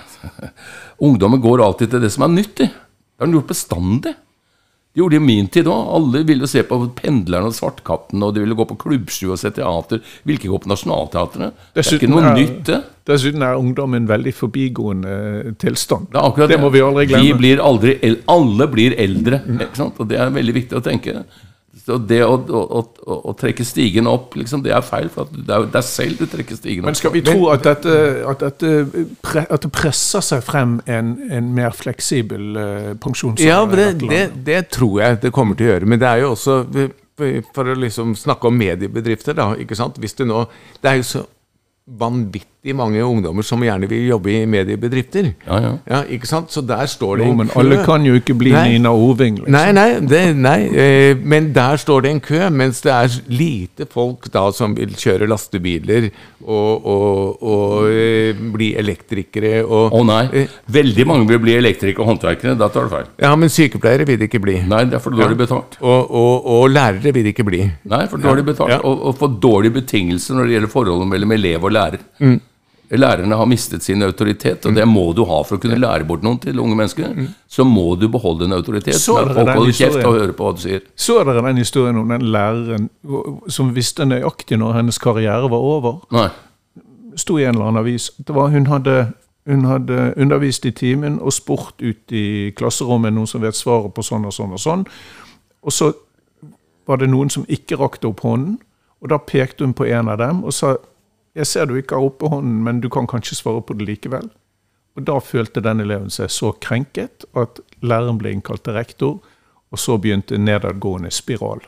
ungdommen går alltid til det som er nyttig. Det har den gjort bestandig. De gjorde det i min tid også. Alle ville se på Pendleren og Svartkatten, og de ville gå på klubbsju og se teater. Ville ikke gå på Nationalteatret. Det er ikke noe er, nytt, det. Dessuten er ungdommen en veldig forbigående tilstand. Det, det. det må vi aldri glemme. Vi blir aldri, alle blir eldre, ikke sant? Og det er veldig viktig å tenke. Så det å, å, å, å trekke stigen opp, liksom, det er feil, for at det er deg selv du trekker stigen opp. Men skal vi tro at, dette, at, dette, at det presser seg frem en, en mer fleksibel uh, pensjonsalder? Ja, det, det, det tror jeg det kommer til å gjøre, men det er jo også, for å liksom snakke om mediebedrifter da, ikke sant? Hvis det nå, det er jo så vanvittig mange ungdommer som gjerne vil jobbe i mediebedrifter. Ja, ja. Ja, ikke sant? Så der står det jo, en men kø. Alle kan jo ikke bli nei. Nina Oving, liksom. Nei, nei, det, nei eh, men der står det en kø, mens det er lite folk da som vil kjøre lastebiler og, og, og eh, bli elektrikere. Å oh, nei, eh, veldig mange vil bli elektrikere og håndverkere, da tar det feil. Ja, men sykepleiere vil det ikke bli. Nei, det er for dårlig betalt. Og, og, og lærere vil det ikke bli. Nei, for dårlig betalt, ja. og, og for dårlige betingelser når det gjelder forholdet mellom elev og lærer. Mm. Lærerne har mistet sin autoritet, og det må du ha for å kunne lære bort noen til unge mennesker. Mm. Så må du beholde en autoritet. Så er folk holder kjeft og hører på hva du sier. Så er det den historien om den læreren som visste nøyaktig når hennes karriere var over. Nei. Stod i en eller annen avis. Det var, hun, hadde, hun hadde undervist i timen og spurt ut i klasserommet noen som vet svaret på sånn og sånn og sånn. Og så var det noen som ikke rakte opp hånden, og da pekte hun på en av dem og sa: jeg ser du ikke har oppe hånden, men du kan kanskje svare på det likevel. Og da følte den eleven seg så krenket at læreren ble innkalt til rektor, og så begynte en nedadgående spiral.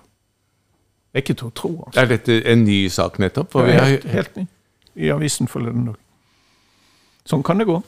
Ikke til å tro, altså. Er dette en ny sak nettopp? For ja, vi har... helt, helt ny. I avisen forleden dag. Sånn kan det gå.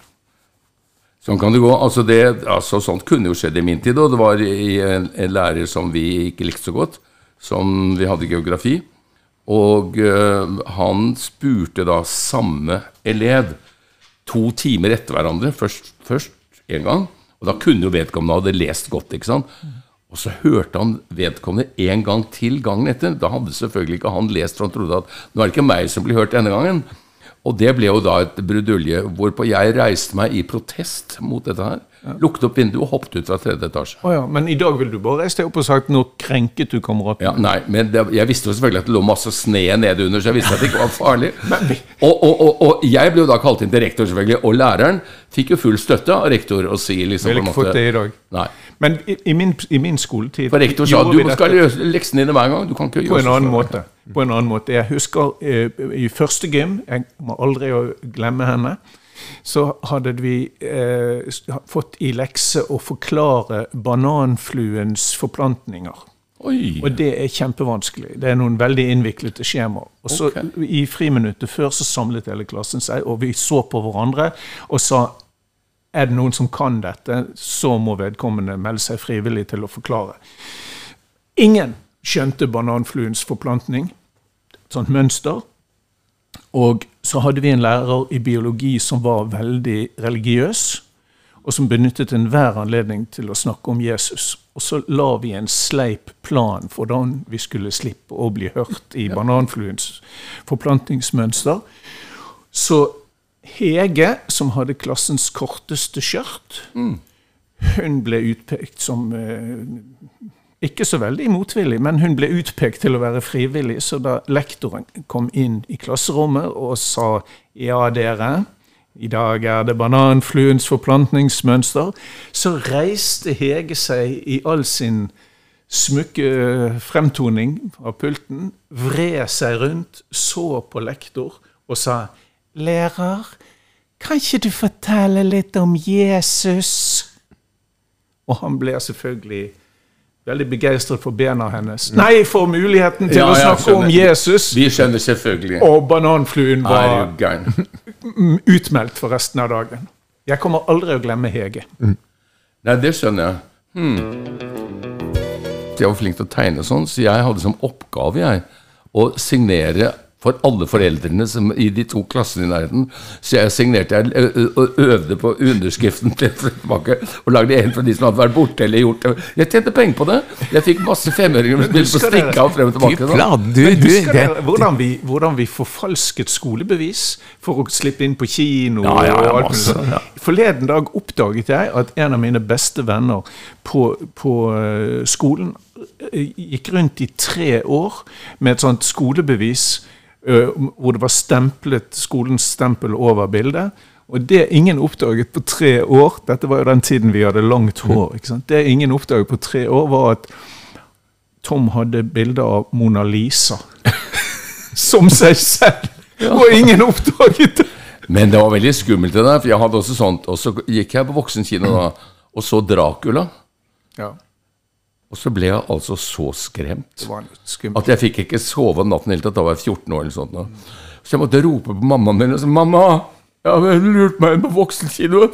Sånn kan det gå. Altså, det, altså sånt kunne jo skjedd i min tid, og det var i en, en lærer som vi ikke likte så godt, som vi hadde geografi. Og uh, han spurte da samme elev to timer etter hverandre, først, først en gang, og da kunne jo vedkommende hadde lest godt, ikke sant? Og så hørte han vedkommende en gang til gangen etter. Da hadde selvfølgelig ikke han lest, for han trodde at nå er det ikke meg som blir hørt denne gangen. Og det ble jo da et brudulje, hvorpå jeg reiste meg i protest mot dette her. Ja. Lukket opp vinduet og hoppet ut fra tredje etasje. Oh ja, men i dag vil du bare reise deg opp og sagt nå krenket du kameraten. Ja, nei, men det, jeg visste jo selvfølgelig at det lå masse sne nede under, så jeg visste at det ikke var farlig. vi... og, og, og, og jeg ble jo da kalt inn til rektor selvfølgelig, og læreren fikk jo full støtte av rektor og si liksom på en måte... Vil ikke fått det i dag. Nei. Men i, i, min, i min skoletid... For rektor sa du skal løse leksene dine hver gang, du kan ikke gjøre på en annen måte. På en annen måte. Jeg husker eh, i første gym, jeg må aldri glemme henne, så hadde vi eh, fått i lekse å forklare bananfluens forplantninger. Oi. Og det er kjempevanskelig. Det er noen veldig innviklete skjemaer. Og så okay. I friminuttet før så samlet hele klassen seg, og vi så på hverandre og sa, er det noen som kan dette, så må vedkommende melde seg frivillig til å forklare. Ingen skjønte bananfluens forplantning, et sånt mønster. Og så hadde vi en lærer i biologi som var veldig religiøs, og som benyttet enhver anledning til å snakke om Jesus. Og så la vi en sleip plan for hvordan vi skulle slippe å bli hørt i bananfluens forplantningsmønster. Så Hege, som hadde klassens korteste skjørt, mm. hun ble utpekt som... Eh, ikke så veldig motvillig, men hun ble utpekt til å være frivillig, så da lektoren kom inn i klasserommet og sa, ja dere, i dag er det bananfluens forplantningsmønster, så reiste Hege seg i all sin smukke fremtoning av pulten, vred seg rundt, så på lektor og sa, lærer, kan ikke du fortelle litt om Jesus? Og han ble selvfølgelig... veldig begeistret for bena hennes. Nei, for muligheten til ja, å snakke om Jesus. Vi skjønner selvfølgelig. Og bananfluen var utmeldt for resten av dagen. Jeg kommer aldri å glemme Hege. Mm. Nei, det skjønner jeg. Hmm. Jeg var flink til å tegne sånn, så jeg hadde som oppgave jeg, å signere for alle foreldrene som i de to klassene i nærheten. Så jeg signerte, jeg og øvde på underskriften til tilbake, og lagde en for de som hadde vært borte eller gjort det. Jeg tjente penger på det. Jeg fikk masse femøringer med spill på stikka og frem og tilbake. Men husker dere hvordan vi, hvordan vi forfalsket skolebevis for å slippe inn på kino? Ja, ja, ja, og alt masse, ja. Forleden dag oppdaget jeg at en av mine beste venner på, på skolen gikk rundt i tre år med et sånt skolebevis hvor det var stemplet skolens stempel over bildet, og det ingen oppdaget på tre år, dette var jo den tiden vi hadde langt hår, ikke sant? Det ingen oppdaget på tre år var at Tom hadde bilder av Mona Lisa som seg selv, og ingen oppdaget det. Men det var veldig skummelt det der, for jeg hadde også sånt, og så gikk jeg på voksenkino da, og så Dracula. Ja. Og så ble jeg altså så skremt at jeg fikk ikke sove om natten helt til da var jeg fjorten år eller sånt. Så jeg måtte rope på mammaen min og si, mamma, jeg har lurt meg inn på voksenkino.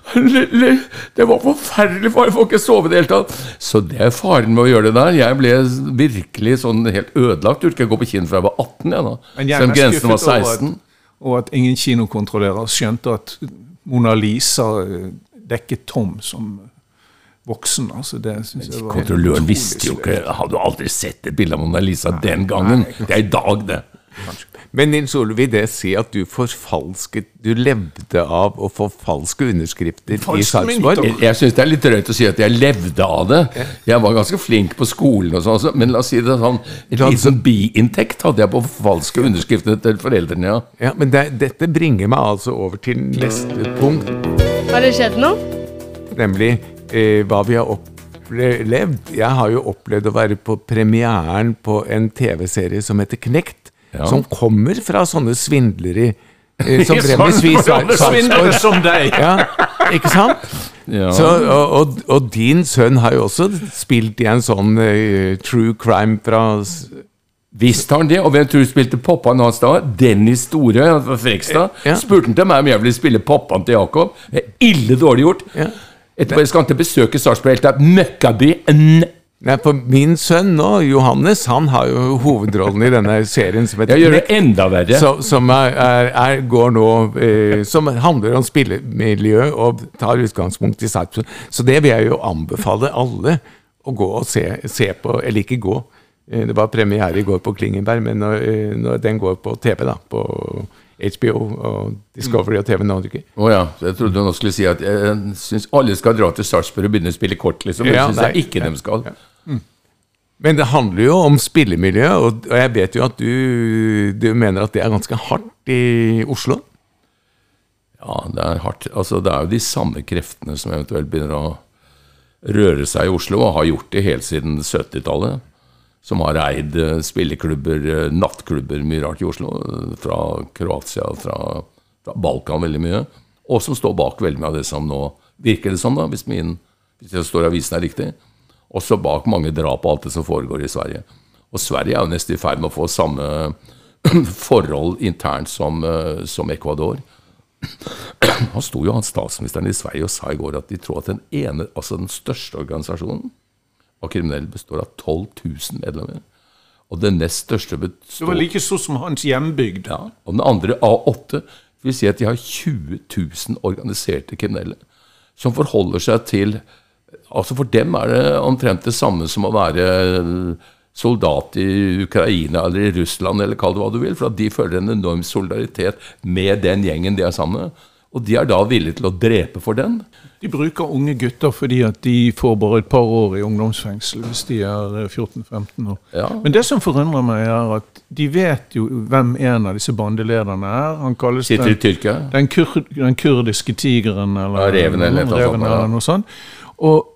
Det var forferdelig, far, jeg får ikke sove det helt tatt. Så det er faren med å gjøre det der. Jeg ble virkelig sånn helt ødelagt. Jeg ikke gå på kino fra jeg var atten, jeg da. Selv om grensen var seksten. Og at ingen kinokontrollerer skjønte at Mona Lisa dekket Tom som... voksen, altså det synes jeg var... Kontrolløren visste jo ikke, hadde aldri sett et bilde av Mona Lisa nei, den gangen. Nei, det er i dag det. Men Nils Ole, vil det si at du forfalsket, du levde av å forfalske underskrifter i Sarpsborg? Jeg, jeg synes det er litt drøyt å si at jeg levde av det. Jeg var ganske flink på skolen og sånn, men la oss si det sånn, en liten biinntekt hadde jeg på å forfalske underskriftene til foreldrene, ja. Ja, men det, dette bringer meg altså over til neste punkt. Har det skjedd noe? Nemlig... Eh, hva vi har opplevd. Jeg har jo opplevd å være på premieren på en tv-serie som heter Knekt, ja. Som kommer fra sånne svindlere eh, som fremvisvis svindlere som deg. Ja, ikke sant? Ja. Så, og, og, og din sønn har jo også spilt i en sånn eh, true crime fra... Visst har han det, og hvem tror du spilte poppaen hans da? Dennis Store fra Frekstad. Ja. Spurte han til meg om jeg ville spille poppaen til Jakob. Det er ille dårlig gjort. Ja. Etterpå skal han til besøke Sarpsborg helt av Møkkaby. Nei, for min sønn nå, Johannes, han har jo hovedrollen i denne serien som heter Jeg gjør det enda verre. Så, som er, er, er, går nå, eh, som handler om spillemiljø og tar utgangspunkt i Sarpsborg. Så det vil jeg jo anbefale alle å gå og se, se på, eller ikke gå. Eh, det var premiere i går på Klingenberg, men når, eh, når den går på T V da, på H B O og Discovery og T V Norge. Åja, oh jeg trodde du nå skulle si at jeg synes alle skal dra til Sarpsborg og begynne å spille kort, liksom. Det Ja, synes nei, jeg ikke ja, de skal. ja. Mm. Men det handler jo om spillemiljø, og, og jeg vet jo at du, du mener at det er ganske hardt i Oslo. Ja, det er hardt. Altså, det er jo de samme kreftene som eventuelt begynner å røre seg i Oslo, og har gjort det helt siden syttitallet. Som har eid spilleklubber, nattklubber, mye rart i Oslo, fra Kroatia, fra, fra Balkan veldig mye, og som står bak veldig mye av det som nå virker det som da, hvis, min, hvis det står i avisen er riktig, også bak mange drap og alt det som foregår i Sverige. Og Sverige er jo nesten i ferd med å få samme forhold internt som, som Ecuador. Han sto jo, han statsministeren i Sverige og sa i går at de tror at den ene, altså den største organisasjonen av kriminelle består av tolv tusen medlemmer. Og den nest største består... Det var like så som hans hjembygd. Ja, og den andre A åtte vil si at de har tjue tusen organiserte kriminelle som forholder seg til... Altså for dem er det omtrent det samme som å være soldat i Ukraina eller i Russland, eller kall det hva du vil, for at de føler en enorm solidaritet med den gjengen de er sammen med. Og de er da villige til å drepe for den. De bruker unge gutter fordi at de får bare et par år i ungdomsfengsel hvis de er fjorten femten år. Ja. Men det som forundrer meg er at de vet jo hvem en av disse bandelederne er. Han kalles Sitter den, i Tyrkia. Den, kur, den kurdiske tigeren eller, ja, reven eller, eller, reven, eller, eller noe sånt. Og,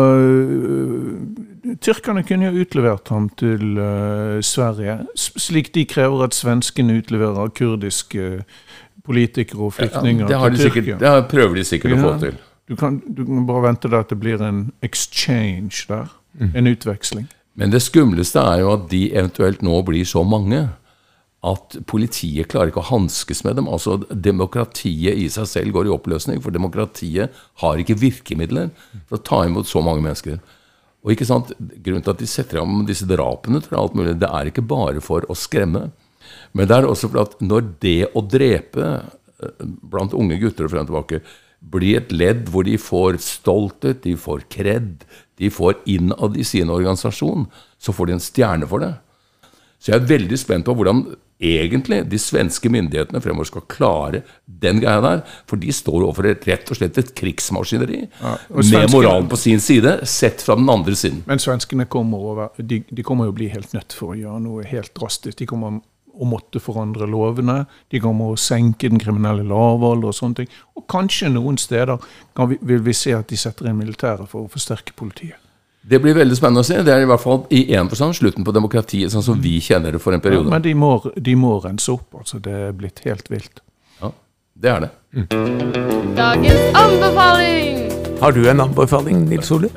og tyrkerne kunne jo utlevert ham til uh, Sverige, slik de krever at svenskene utleverer kurdiske politikere og flyktninger ja, det har de til sikkert, Tyrkia. det prøver de sikkert ja, å få til. Du kan, du kan bare vente deg at det blir en exchange der, mm. en utveksling. Men det skumleste er jo at de eventuelt nå blir så mange at politiet klarer ikke å hanskes med dem. Altså demokratiet i seg selv går i oppløsning, for demokratiet har ikke virkemidler for å ta imot så mange mennesker. Og ikke sant, grunnen til at de setter om disse drapene til alt mulig, det er ikke bare for å skremme, men det er også for at når det å drepe blant unge gutter og frem og tilbake blir et ledd hvor de får stolthet, de får kred, de får innad i sin organisasjon, så får de en stjerne for det. Så jeg er veldig spent på hvordan egentlig de svenske myndighetene fremover skal klare den greia der, for de står overfor et, rett og slett et krigsmaskineri, ja, med moralen på sin side, sett fra den andre siden. Men svenskene kommer, over, de, de kommer jo bli helt nødt for å gjøre noe helt drastisk. De kommer å måtte forandre lovene, de kommer å senke den kriminelle lavalder og sånne ting, og kanskje noen steder kan vi, vil vi se at de setter inn militæret for å forsterke politiet. Det blir veldig spennende å se. Det er i hvert fall i en forstand slutten på demokratiet, sånn som vi kjenner det for en periode. Ja, men de må, de må rense opp, altså det er blitt helt vilt. Ja, det er det. Mm. Dagens anbefaling! Har du en anbefaling, Nils Ole?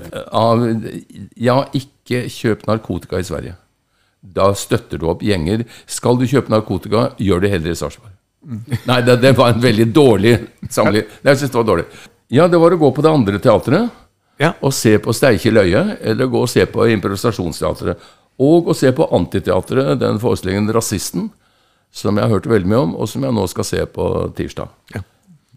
Ja, ikke kjøp narkotika i Sverige. Da støtter du opp gjenger. Skal du kjøpe narkotika, gjør det heller i Sarpsborg. Mm. Nei, det, det var en veldig dårlig sammenligning. Jeg synes det var dårlig. Ja, det var å gå på det andre teatret. Ja. Og se på Steikje Løye, eller gå og se på improvisasjonsteatret. Og å se på Antiteatret, den forestillingen Rasisten, som jeg har hørt veldig mye om, og som jeg nå skal se på tirsdag. Ja,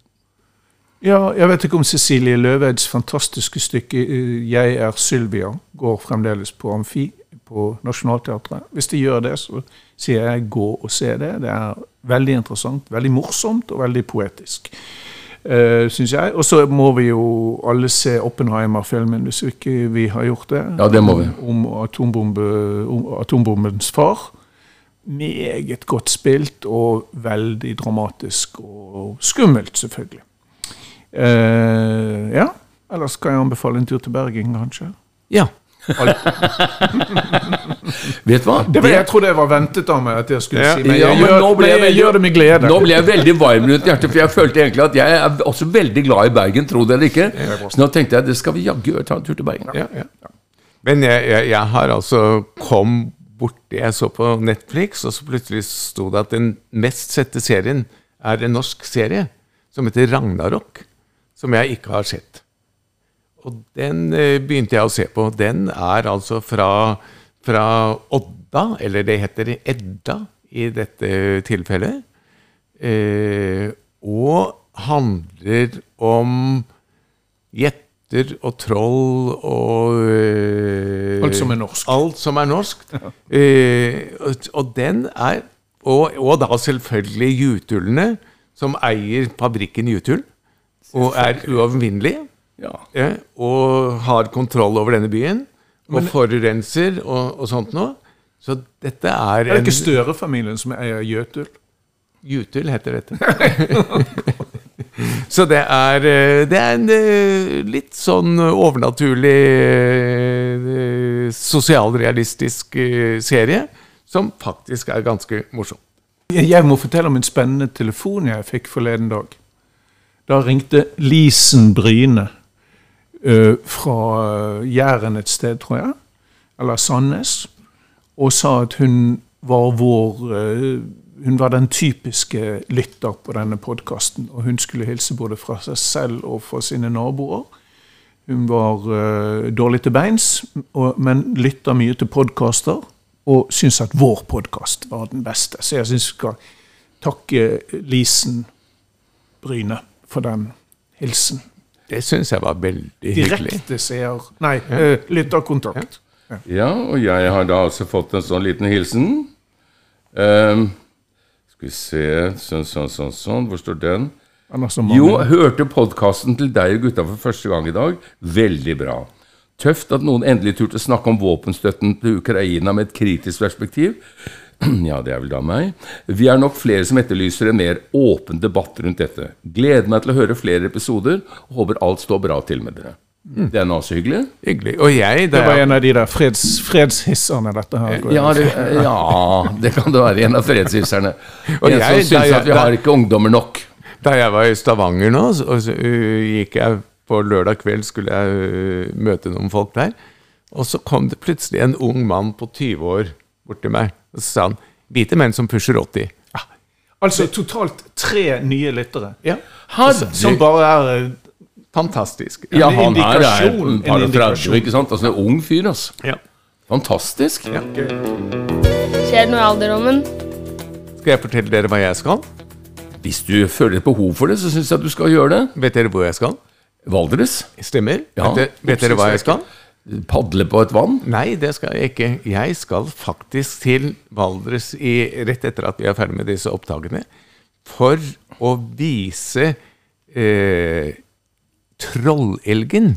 ja jeg vet ikke om Cecilie Løveds fantastiske stykke Jeg er Sylvia går fremdeles på Amfi på Nationaltheatret. Hvis de gjør det, så sier jeg gå og se det. Det er veldig interessant, veldig morsomt og veldig poetisk. Uh, synes jeg. Og så må vi jo alle se Oppenheimer-filmen hvis ikke vi har gjort det. Ja, det må vi. Om, om, atombombe, om atombombens far. Meget godt spilt og veldig dramatisk og skummelt, selvfølgelig. Uh, ja, ellers skal jeg anbefale en tur til Bergen, kanskje. Ja. Vet du hva? Det var, jeg trodde jeg var ventet av meg at jeg skulle ja, si, men ja, jeg, men gjør, nå ble jeg, jeg gjør det med glede. Nå ble jeg veldig varm rundt hjertet, for jeg følte egentlig at jeg er også veldig glad i Bergen, tro det eller ikke. Så nå tenkte jeg, det skal vi jaggu gjøre, ta en tur til Bergen. Ja, ja, ja. Men jeg, jeg, jeg har altså kom borti, jeg så på Netflix, og så plutselig sto det at den mest sette serien er en norsk serie, som heter Ragnarok, som jeg ikke har sett. og den eh, begynte jeg å se på. Den er altså fra, fra Odda, eller det heter Edda i dette tilfellet, eh, og handler om gjetter og troll og eh, Alt som er norsk. Alt som er norsk. Ja. Eh, og, og den er, og, og da selvfølgelig Jutullene, som eier fabrikken Jutull, og er uovervinnelige. Ja. Ja, og har kontroll over denne byen, og Men, forurenser og, og sånt noe. Så dette er, er det ikke Støre-familien som eier Jøtul? Jutull heter dette. Så det er, det er en litt sånn overnaturlig, sosialrealistisk serie, som faktisk er ganske morsom. Jeg må fortelle om en spennende telefon jeg fikk forleden dag. Da ringte Lisen Bryne uh, fra Jæren et sted, tror jeg, eller Sandnes, og sa at hun var vår, uh, hun var den typiske lytter på denne podcasten, og hun skulle hilse både fra seg selv og fra sine naboer. Hun var uh, dårlig til beins, og, men lytter mye til podcaster, og synes at vår podcast var den beste. Så jeg synes vi skal takke Lisen Bryne for den hilsen. Det synes jeg var veldig hyggelig. Direkte seer, nei, ja. uh, lytterkontakt. Ja. ja, og jeg har da også fått en sånn liten hilsen. Um, skal vi se, sånn, sånn, sånn, sånn, hvor står den? Jo, hørte podcasten til deg og gutta for første gang i dag. Veldig bra. Tøft at noen endelig turte snakke om våpenstøtten til Ukraina med et kritisk perspektiv. Ja, det er vel da meg. Vi er nok flere som etterlyser en mer åpen debatt rundt dette. Gleder meg til å høre flere episoder, og håper alt står bra til med dere. Mm. Det er nå så hyggelig. Hyggelig. Og jeg... Det, det var en av de der freds, fredshisserne dette her. Ja det, ja, det kan det være en av fredshisserne. Og en jeg, som synes jeg, at vi har ikke ungdommer nok. Da jeg var i Stavanger nå, så, så uh, gikk jeg på lørdag kveld, skulle jeg uh, møte noen folk der, og så kom det plutselig en ung mann på tyve år bort til meg, og så sa han, hvite menn som pusher åtti. Ja. Altså totalt tre nye lyttere. Ja. Hadde, som bare er... Fantastisk. Ja, han her er par og tretti, ikke sant? Altså en ung fyr, altså. Ja. Fantastisk. Ja. Skjer det noe i alderdommen? Skal jeg fortelle dere hva jeg skal? Hvis du føler et behov for det, så synes jeg at du skal gjøre det. Vet dere hvor jeg skal? Valdres. Stemmer. Ja. Vet, dere, vet dere hva jeg skal? Padle på et vann? Nei, det skal jeg ikke. Jeg skal faktisk til Valdres i, rett etter at vi er ferdig med disse opptakene, for å vise eh, Trollelgen.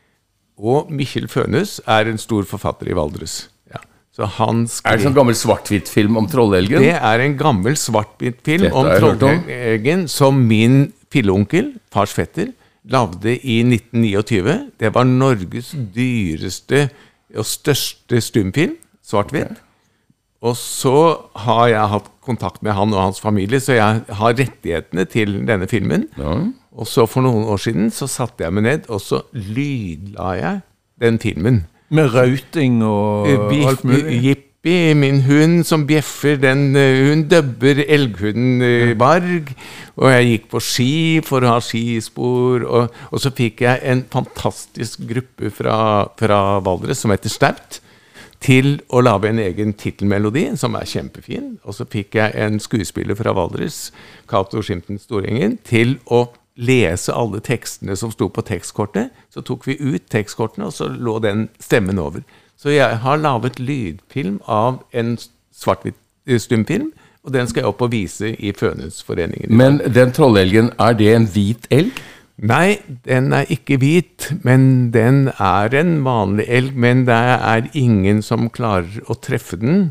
Og Mikkjel Fønhus er en stor forfatter i Valdres. Ja. Så han skrev... Er det sånn gammel svart-hvitt-film om Trollelgen? Det er en gammel svart-hvitt-film om Trollelgen som min filleonkel, fars fetter, lavde i nitten tjueni. Det var Norges dyreste og største stumfilm, svart-hvitt. Og så har jeg hatt kontakt med han og hans familie, så jeg har rettighetene til denne filmen. Ja. Og så for noen år siden så satte jeg meg ned, og så lydla jeg den filmen. Med rauting og Biff, alt mulig? Jippi, min hund som bjeffer, den, hun døbber elghunden Varg, og jeg gikk på ski for å ha skispor, og, og så fikk jeg en fantastisk gruppe fra, fra Valdres som heter Staut, til å lage en egen titelmelodi, som er kjempefin, og så fikk jeg en skuespiller fra Valdres, Cato Skimpton Storengen, til å lese alle tekstene som sto på tekstkortet. Så tok vi ut tekstkortene, og så lå den stemmen over. Så jeg har lavet lydfilm av en svart-hvitt stumfilm, og den skal jeg opp og vise i Fønhusforeningen. Men den trollelgen, er det en hvit elg? Nei, den er ikke hvit, men den er en vanlig elg, men det er ingen som klarer å treffe den,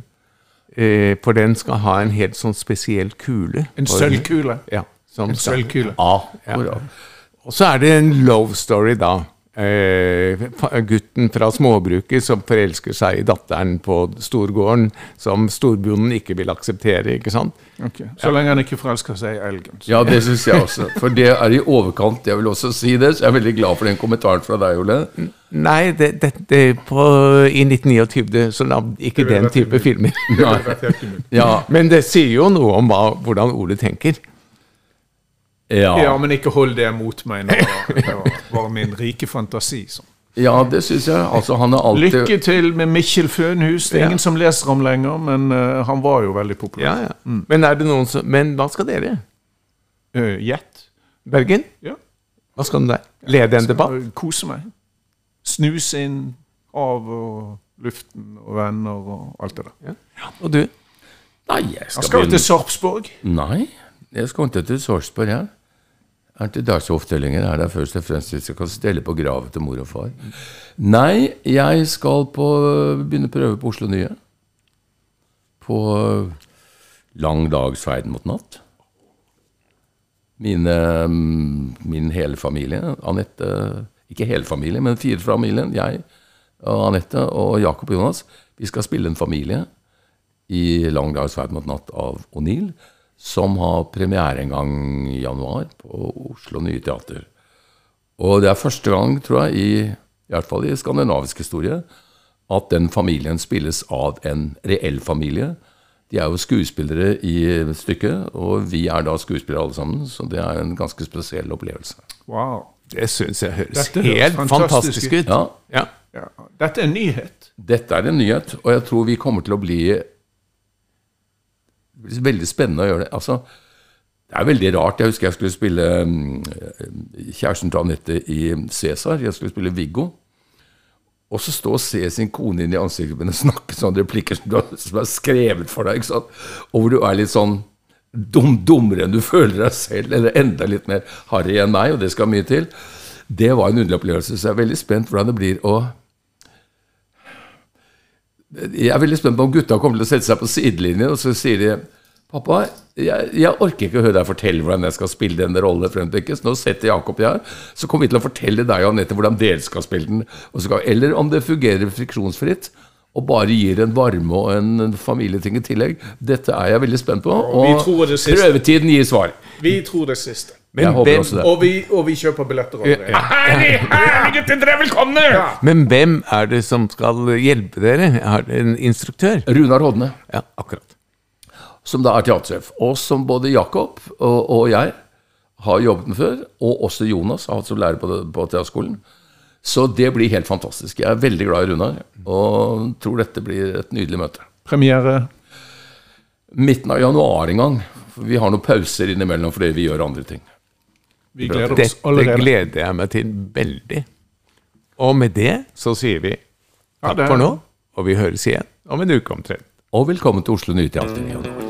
for den skal ha en helt sånn spesiell kule. En sølvkule? Ja. En sølvkule. Ja. Ja. Og så er det en love story da. Eh, gutten fra småbruket som forelsker seg i datteren på storgården, som storbonden ikke vil akseptere, ikke sant? Okay. Så ja. Lenge han ikke forelsker seg i elgen. Så. Ja, det synes jeg også. For det er i overkant, jeg vil også si det, så jeg er veldig glad for den kommentaren fra deg, Ole. Nei, det, det, det på, i nitten tjueni så lavde ikke den type filmer. Ja. Men det sier jo noe om hva, hvordan Ole tenker. Ja. Ja, men ikke hold det mot meg når det var min rike fantasi. Så. Ja, det synes jeg. Altså, han er alltid... Lykke til med Mikkel Fønhus. Det er ingen som leser ham lenger, men uh, han var jo veldig populær. Ja, ja. Mm. Men er det noen som... Men hva skal dere? Uh, Gjett. Bergen? Ja. Hva skal du der? Lede en debatt? Kose meg. Snuse inn av og luften og venner og alt det der. Ja. Og du? Nei, jeg skal, Han skal begynne... til Sarpsborg. Nei, jeg skal ikke til Sarpsborg, jeg. Er ikke der så ofte lenger, er det først og fremst hvis jeg kan stelle på gravet til mor og far. Nei, jeg skal på, begynne å prøve på Oslo Nye. På lang dags ferd mot natt. Mine, min hele familie, Annette, ikke hele familie, men fire fra familien, jeg, og Annette og Jakob og Jonas, vi skal spille en familie i lang dags ferd mot natt av O'Neill, som har premiere en gang i januar på Oslo Nye Teater. Og det er første gang, tror jeg, i, i hvert fall i skandinavisk historie, at den familien spilles av en reell familie. De er jo skuespillere i stykket, og vi er da skuespillere alle sammen, så det er en ganske spesiell opplevelse. Wow. Det synes jeg høres Dette helt høres fantastisk fantastisk ut. Ja. Ja. Ja. Dette er en nyhet. Dette er en nyhet, og jeg tror vi kommer til å bli veldig spennende å gjøre det. Altså, det er veldig rart. Jeg husker jeg skulle spille um, kjæresten til Annette i Cæsar. Jeg skulle spille Viggo. Og så stå og se sin kone inn i ansiktet og snakke sånne replikker som, du har, som er skrevet for deg, ikke sant? Og hvor du er litt sånn dum, dummere enn du føler deg selv, eller enda litt mer harry enn meg, og det skal mye til. Det var en underlig opplevelse, så jeg er veldig spent hvordan det blir å... Jeg er veldig spent på om gutta kommer til å sette seg på sidelinjen, og så sier de, pappa, jeg, jeg orker ikke å høre deg fortelle hvordan jeg skal spille denne rollen fremtiden, så nå setter Jakob her, så kommer vi til å fortelle deg og Annette hvordan dere skal spille den, og så skal, eller om det fungerer friksjonsfritt, og bare gir en varme og en familieting i tillegg. Dette er jeg veldig spent på, og prøvetiden gir svar. Vi tror det siste. Men jeg håper også det. Og vi, og vi kjøper billetter allerede. Herlig, herlig gutter, dere er velkomne! Ja. Men hvem er det som skal hjelpe dere? Er det en instruktør? Runar Hodne. Ja, akkurat. Som da er teatersjef, og som både Jakob og, og jeg har jobbet med før, og også Jonas har hatt som lærer på, på teaterskolen. Så det blir helt fantastisk. Jeg er veldig glad i Runar, og tror dette blir et nydelig møte. Premiere? Midten av januar en gang. Vi har noen pauser innimellom fordi vi gjør andre ting. Vi gleder oss Dette allerede. gleder jeg meg til veldig. Og med det så sier vi takk Ja, det er- for nå, og vi høres igjen om en uke omtrent. Og velkommen til Oslo Nye Teater i januar.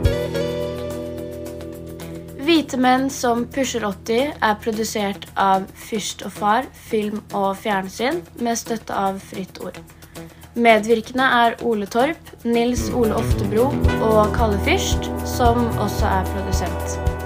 Hvite menn som pusher åtti er produsert av Fyrst og Far, film og fjernsyn, med støtte av Fritt Ord. Medvirkende er Ole Torp, Nils Ole Oftebro og Kalle Fyrst, som også er produsent.